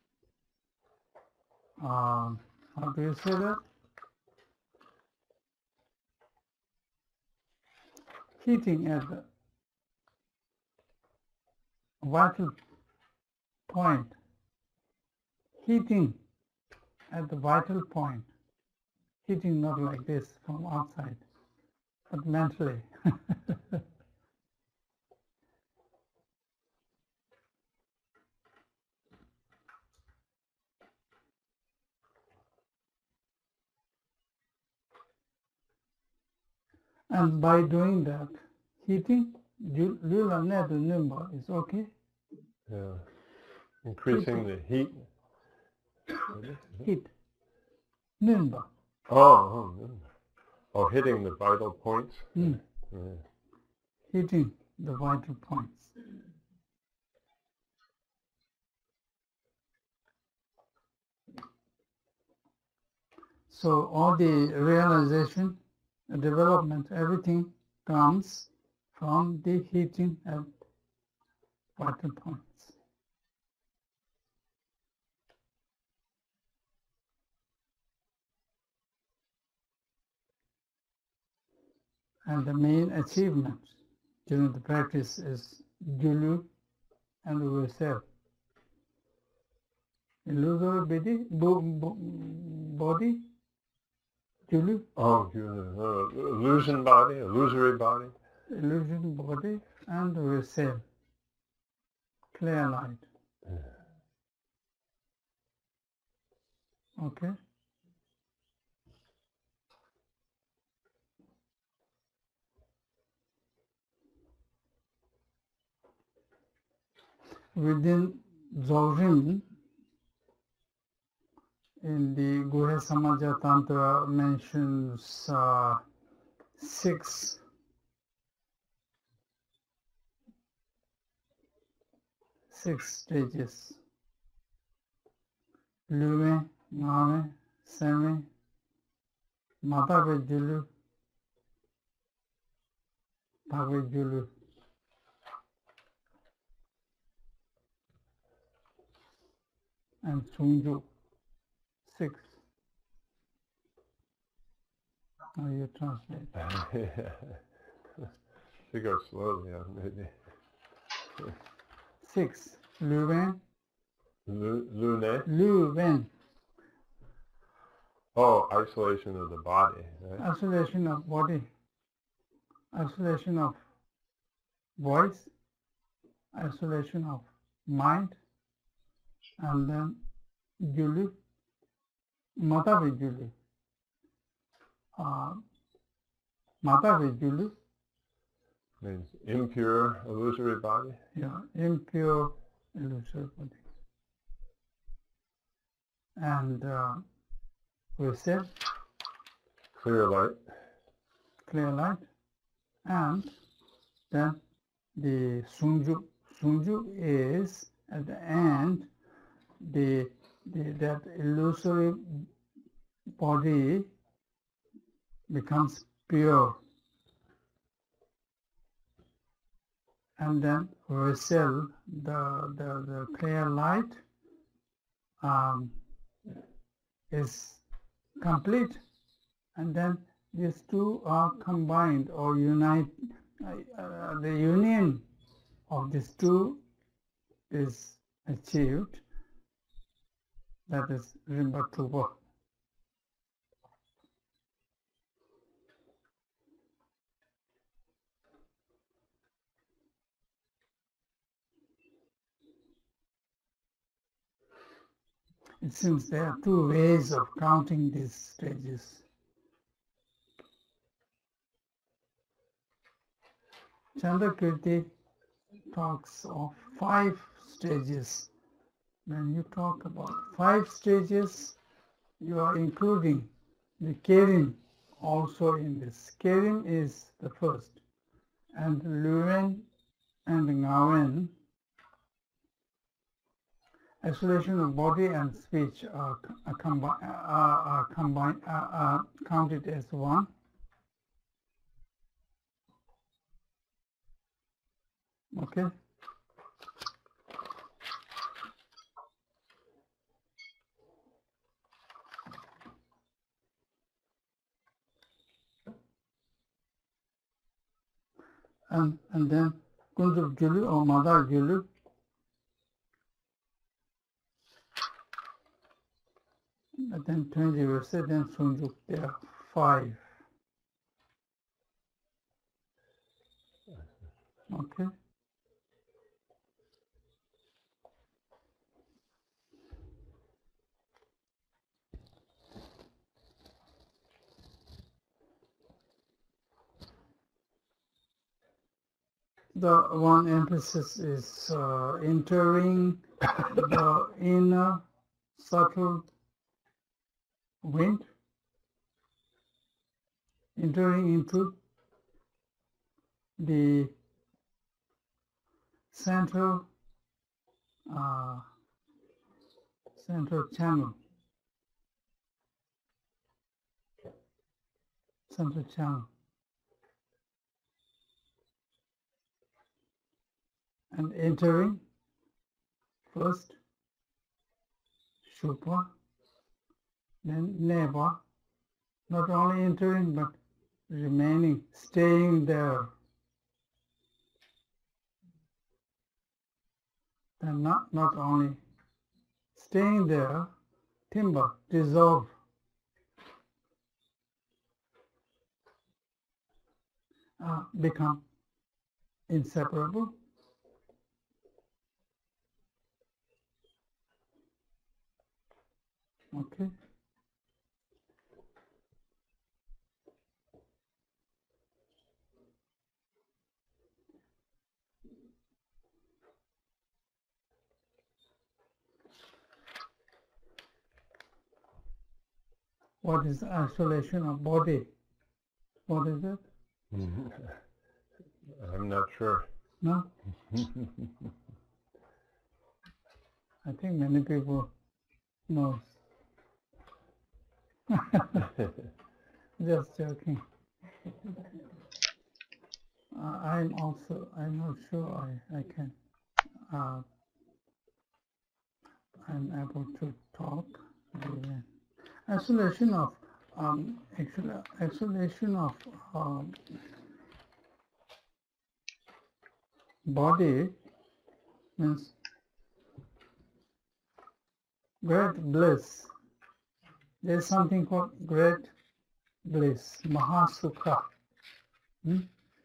Um, how do you say that? Heating at the vital point. Heating at the vital point. Heating not like this from outside, but mentally. And by doing that, heating, lula net number is okay. Yeah. Increasing the heat. Heat. Number. Oh, oh, no. Oh, hitting the vital points. Mm. Yeah. Hitting the vital points. So all the realization, the development, everything comes from the heating at vital points. And the main achievement during the practice is Julu and Reserve. Illusory body, bo- bo- body, Julu, Oh, you know, uh, illusion body, illusory body. illusion body, and Reserve, clear light. Okay. Within Dzogchen, in the Guhya Samaja Tantra mentions uh, six six stages. Lume, Ngame, Seme, Matabe Julu, Tabe Julu. And Sunju, six. Now you translate. She goes slowly on maybe. Six. Luwen, Lu- Lune. Luwen, Oh, isolation of the body, right? isolation of body, isolation of voice, isolation of mind, and then Julu, Matabe Julu. Uh, Matabe Julu, Means impure, illusory body. yeah, impure illusory body. And uh, we said Clear light. clear light, and then the Sunju. Sunju is at the end the, the that illusory body becomes pure, and then Resel, the, the, the clear light um, is complete, and then these two are combined or unite. Uh, uh, the union of these two is achieved. That is Rimba Tuba. It seems there are two ways of counting these stages. Chandrakirti talks of five stages. When you talk about five stages, you are including the Kerim also in this. Kerim is the first, and Luwen and Ngawen, isolation of body and speech are, are, combi- are, are combined, are, are counted as one. Okay. And, and then Kunjup Julu or Mother Julu. And then twenty verses, then Sunjuk, there are five. Okay. the one emphasis is uh, entering the inner subtle wind, entering into the central uh, central channel, central channel, and entering first Shubha, then Neva, not only entering but remaining, staying there. And not, not only staying there, timber, dissolve. Uh, become inseparable. Okay. What is isolation of body? What is it? I'm not sure. No? I think many people know. Just joking. Uh, I'm also, I'm not sure I, I can, uh, I'm able to talk. The isolation of, um, actually, isolation of um, body means great bliss. There's something called great bliss, Mahasukha. Hmm?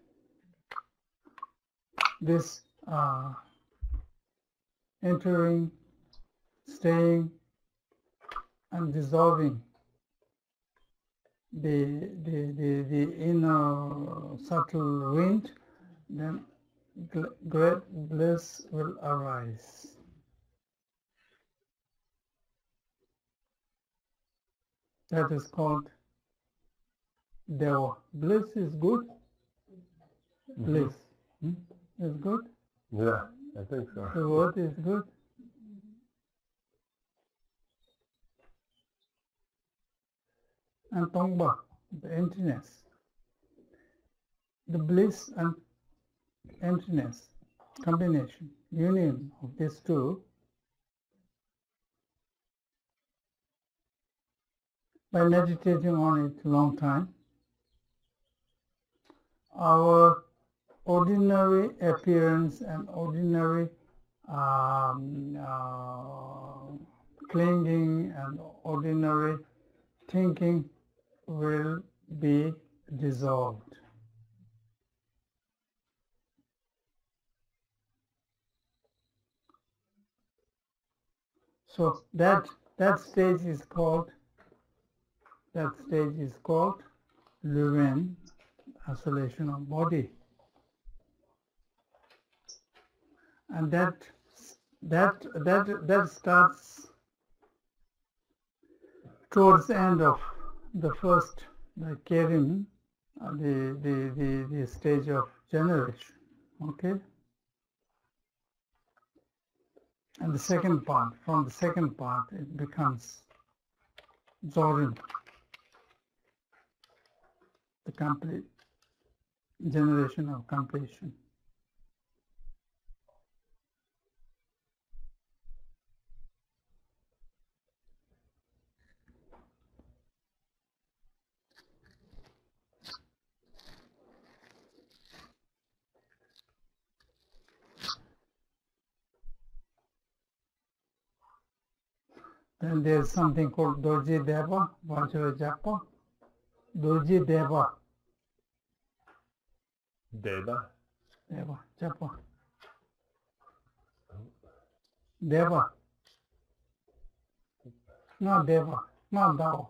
This uh, entering, staying, and dissolving the, the, the, the inner subtle wind, then great bliss will arise. That is called Deva. Bliss is good. Bliss hmm? is good. Yeah, I think so. The word is good. And Tongba, the emptiness. The bliss and emptiness combination, union of these two, by meditating on it a long time, our ordinary appearance and ordinary um, uh, clinging and ordinary thinking will be dissolved. So that that stage is called that stage is called Luren, isolation of body, and that that that that starts towards the end of the first the Kerim, uh, the, the the the stage of generation. Okay. And the second part, from the second part, it becomes Zorin, the complete generation of completion. Then there's something called Dorji Deva, Vajra Japa. Dorji Deva. Deva? Deva, Japa. Deva. Not Deva, not Dao.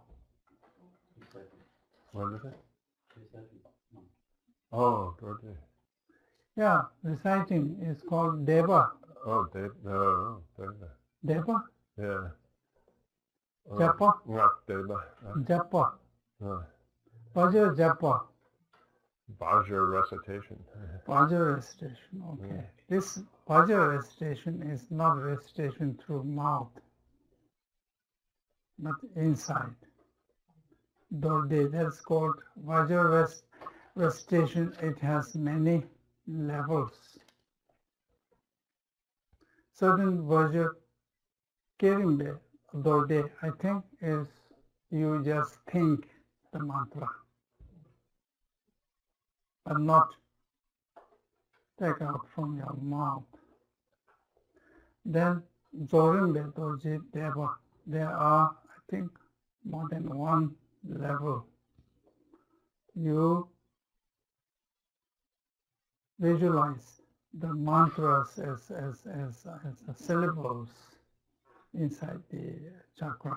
What is it? Oh, Dorji. Yeah, reciting is called deva. Oh, Deva. No, Deva. Deva? Yeah. Oh, Japa? not Deva. Uh, Japa. uh, Vajra japa. Vajra recitation. Vajra recitation. Okay. Yeah. This Vajra recitation is not recitation through mouth, but inside. Dorde, that's called Vajra rec- recitation. It has many levels. Certain Vajra Kerimbe, Dorde, I think is you just think the mantra, but not take out from your mouth. Then Zorimbe, Dorje, Deva, there are, I think, more than one level. You visualize the mantras as, as, as, as syllables inside the chakra.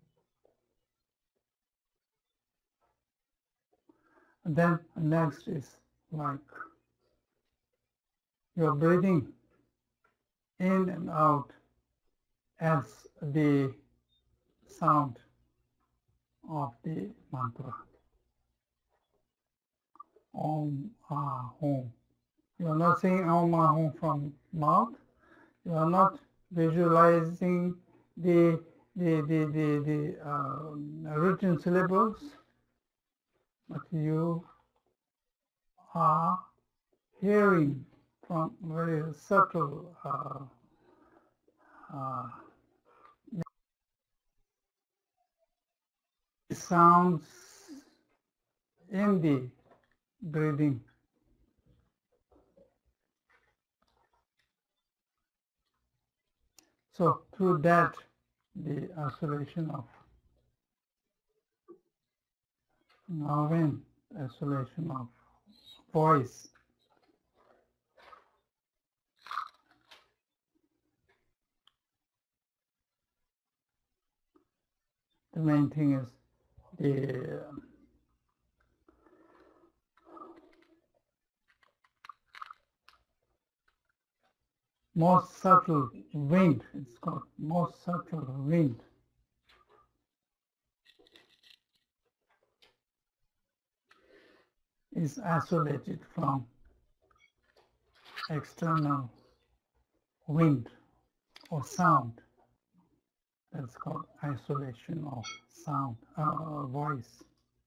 And then next is like you're breathing in and out as the sound of the mantra. Om Ah Hum. You are not saying Om Ah Hum from mouth. You are not visualizing the the the the, the uh, written syllables, but you are hearing from very subtle uh, uh, sounds in the breathing. So through that, the isolation of Navin, isolation of voice, the main thing is the most subtle wind, it's called most subtle wind. Is isolated from external wind or sound. That's called isolation of sound, uh, voice.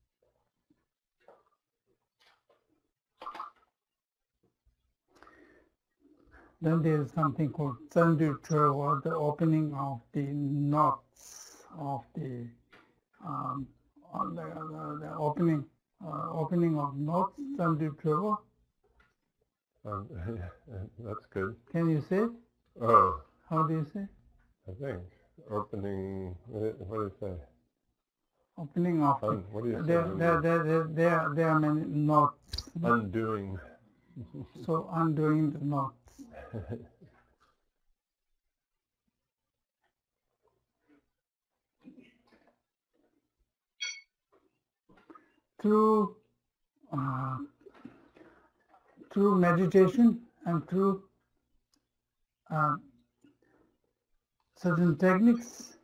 Then there is something called Tsandutra, or the opening of the knots of the, um, the, the, the opening, uh, opening of knots, Tsandutra. Um, that's good. Can you say it? Oh, How do you say? I think opening. What do you say? Opening of the, Un, what do you say? there, there, there, there, there, there are many knots. Undoing. So undoing the knots. Through uh, through meditation and through uh, certain techniques,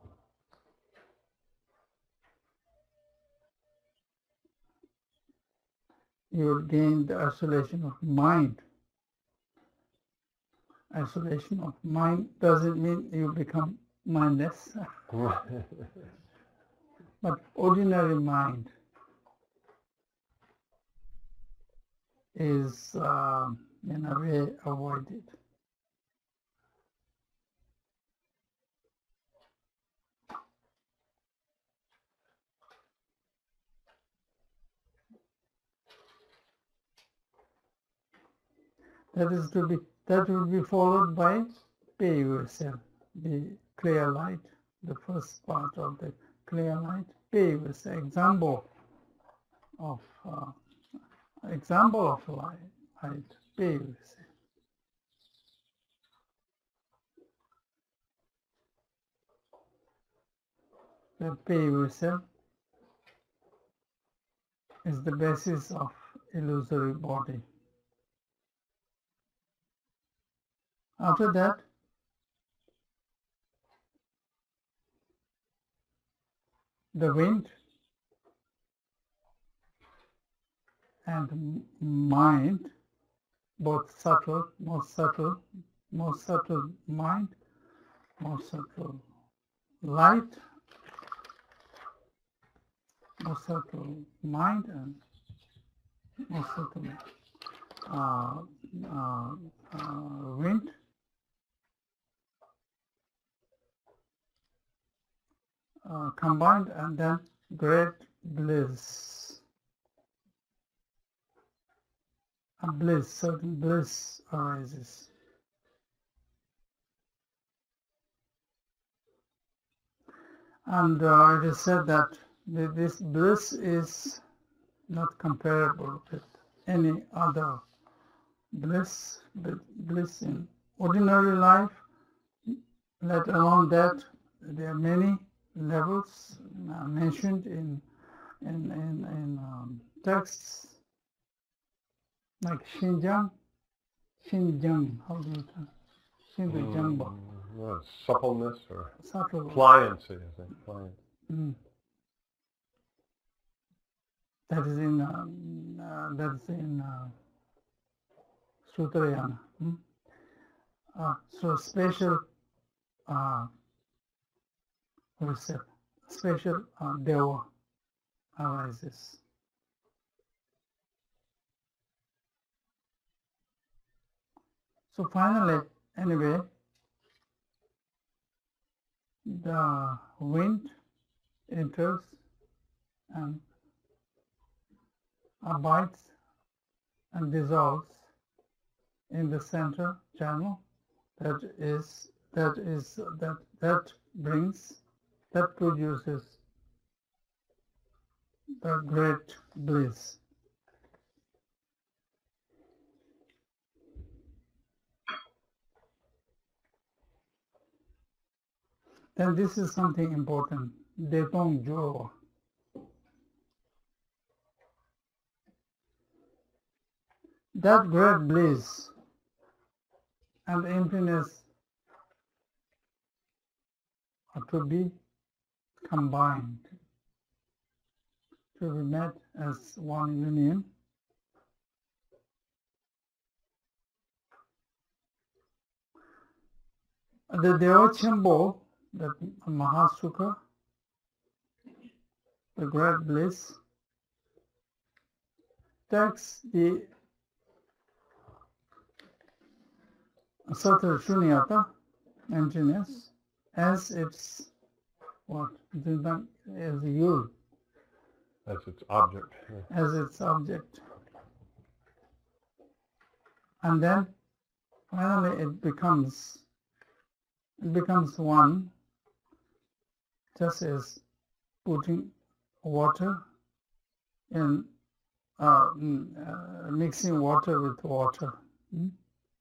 you will gain the isolation of mind. Isolation of mind doesn't mean you become mindless, but ordinary mind is uh, in a way avoided. That is to be, that will be followed by pay yourself, the clear light, the first part of the clear light, pay yourself, example of, uh, example of light, light, pay yourself. The pay yourself is the basis of illusory body. After that, the wind and m- mind, both subtle, more subtle, more subtle mind, more subtle light, more subtle mind, and more subtle uh, uh, uh, wind, uh, combined, and then great bliss. A bliss, certain bliss arises. And uh, it is said that th- this bliss is not comparable with any other bliss, but bliss in ordinary life, let alone that there are many levels uh, mentioned in in in, in um, texts like Xinjiang, Xinjiang, how do you say? Xinjiang, Mm, well, suppleness or subtle. pliancy, I think. Pliancy. Mm. That is in um, uh, that is in uh, Sutrayana. Mm. Uh, so special, uh, what is it? Special uh, deva arises. So finally, anyway, the wind enters and abides and dissolves in the center channel. That is that is that that brings that produces the great bliss. Then this is something important. Detong Jo. That great bliss and emptiness are to be combined, to be met as one union. The Deva Chambo, the Mahasukha, the great bliss, takes the Sata Shunyata, emptiness, as its what? As you, That's its object. Yeah. as its object. And then finally it becomes it becomes one, just as putting water in uh, uh, mixing water with water. Hmm?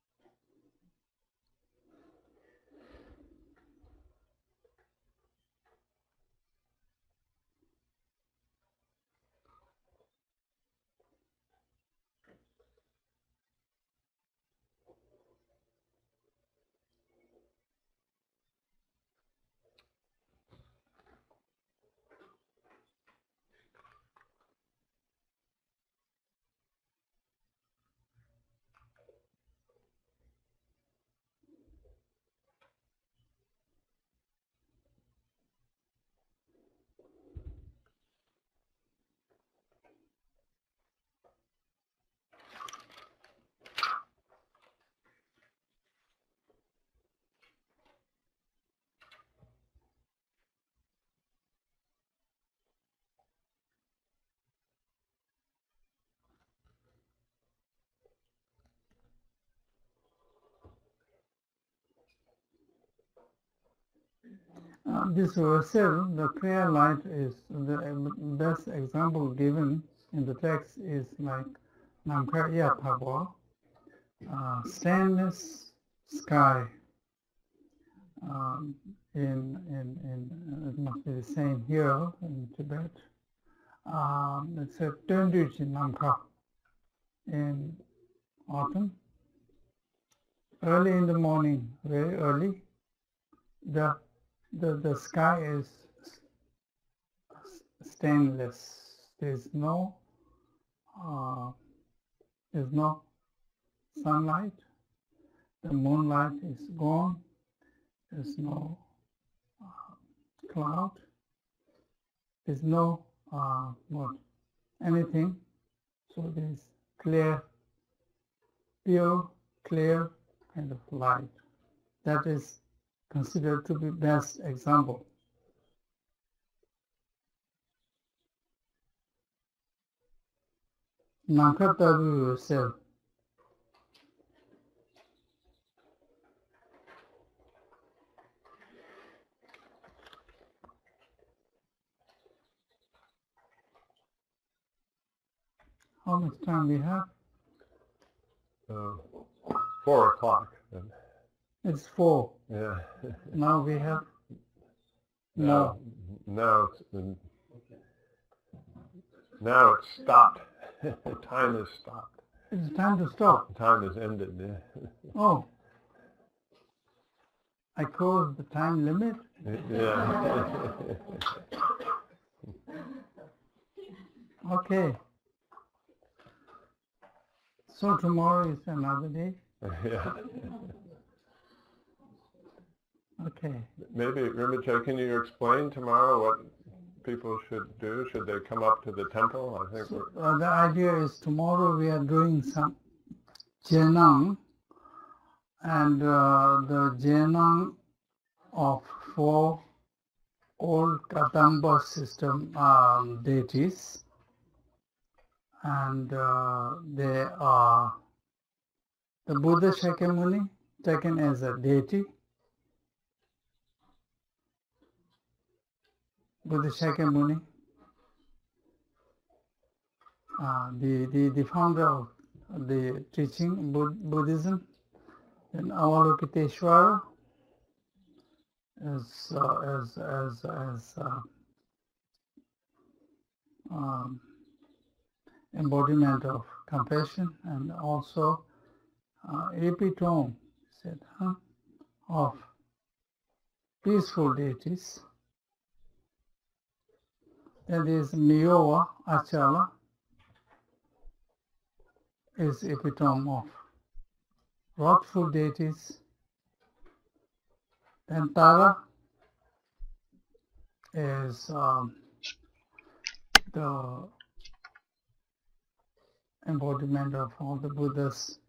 Uh, this Vasil, the clear light, is the best example given in the text is like Namkaya Pabwa, uh, stainless sky. Um, in, in, in, it must be the same here in Tibet. Um, it's a Tönduchi Namka in autumn. early in the morning, very early, the the the sky is stainless. There's no uh, there's no sunlight. The moonlight is gone. There's no uh, cloud. There's no uh, what anything. So there's clear, pure, clear kind of light. That is considered to be best example. Nankataru yourself. How much time we have? Uh, four o'clock. And, It's four. yeah. Now we have Now, now it's now it's stopped. Time is stopped. it's time to stop. Time is ended. Yeah. Oh, I closed the time limit. Yeah. Okay. So tomorrow is another day. Yeah. Okay. Maybe, Rinpoche, can you explain tomorrow what people should do? Should they come up to the temple? I think So, we're, uh, the idea is tomorrow we are doing some Jenang, and uh, the Jenang of four old Kadamba system um, deities, and uh, they are the Buddha Shakyamuni taken as a deity, Buddha Shakyamuni, uh, the, the, the founder of the teaching Bud- Buddhism, and Avalokiteshvara as uh, as as as uh, um, embodiment of compassion, and also uh, epitome said, huh, of peaceful deities. That is Miowa Achala is epitome of wrathful deities. And Tara is um, the embodiment of all the Buddhas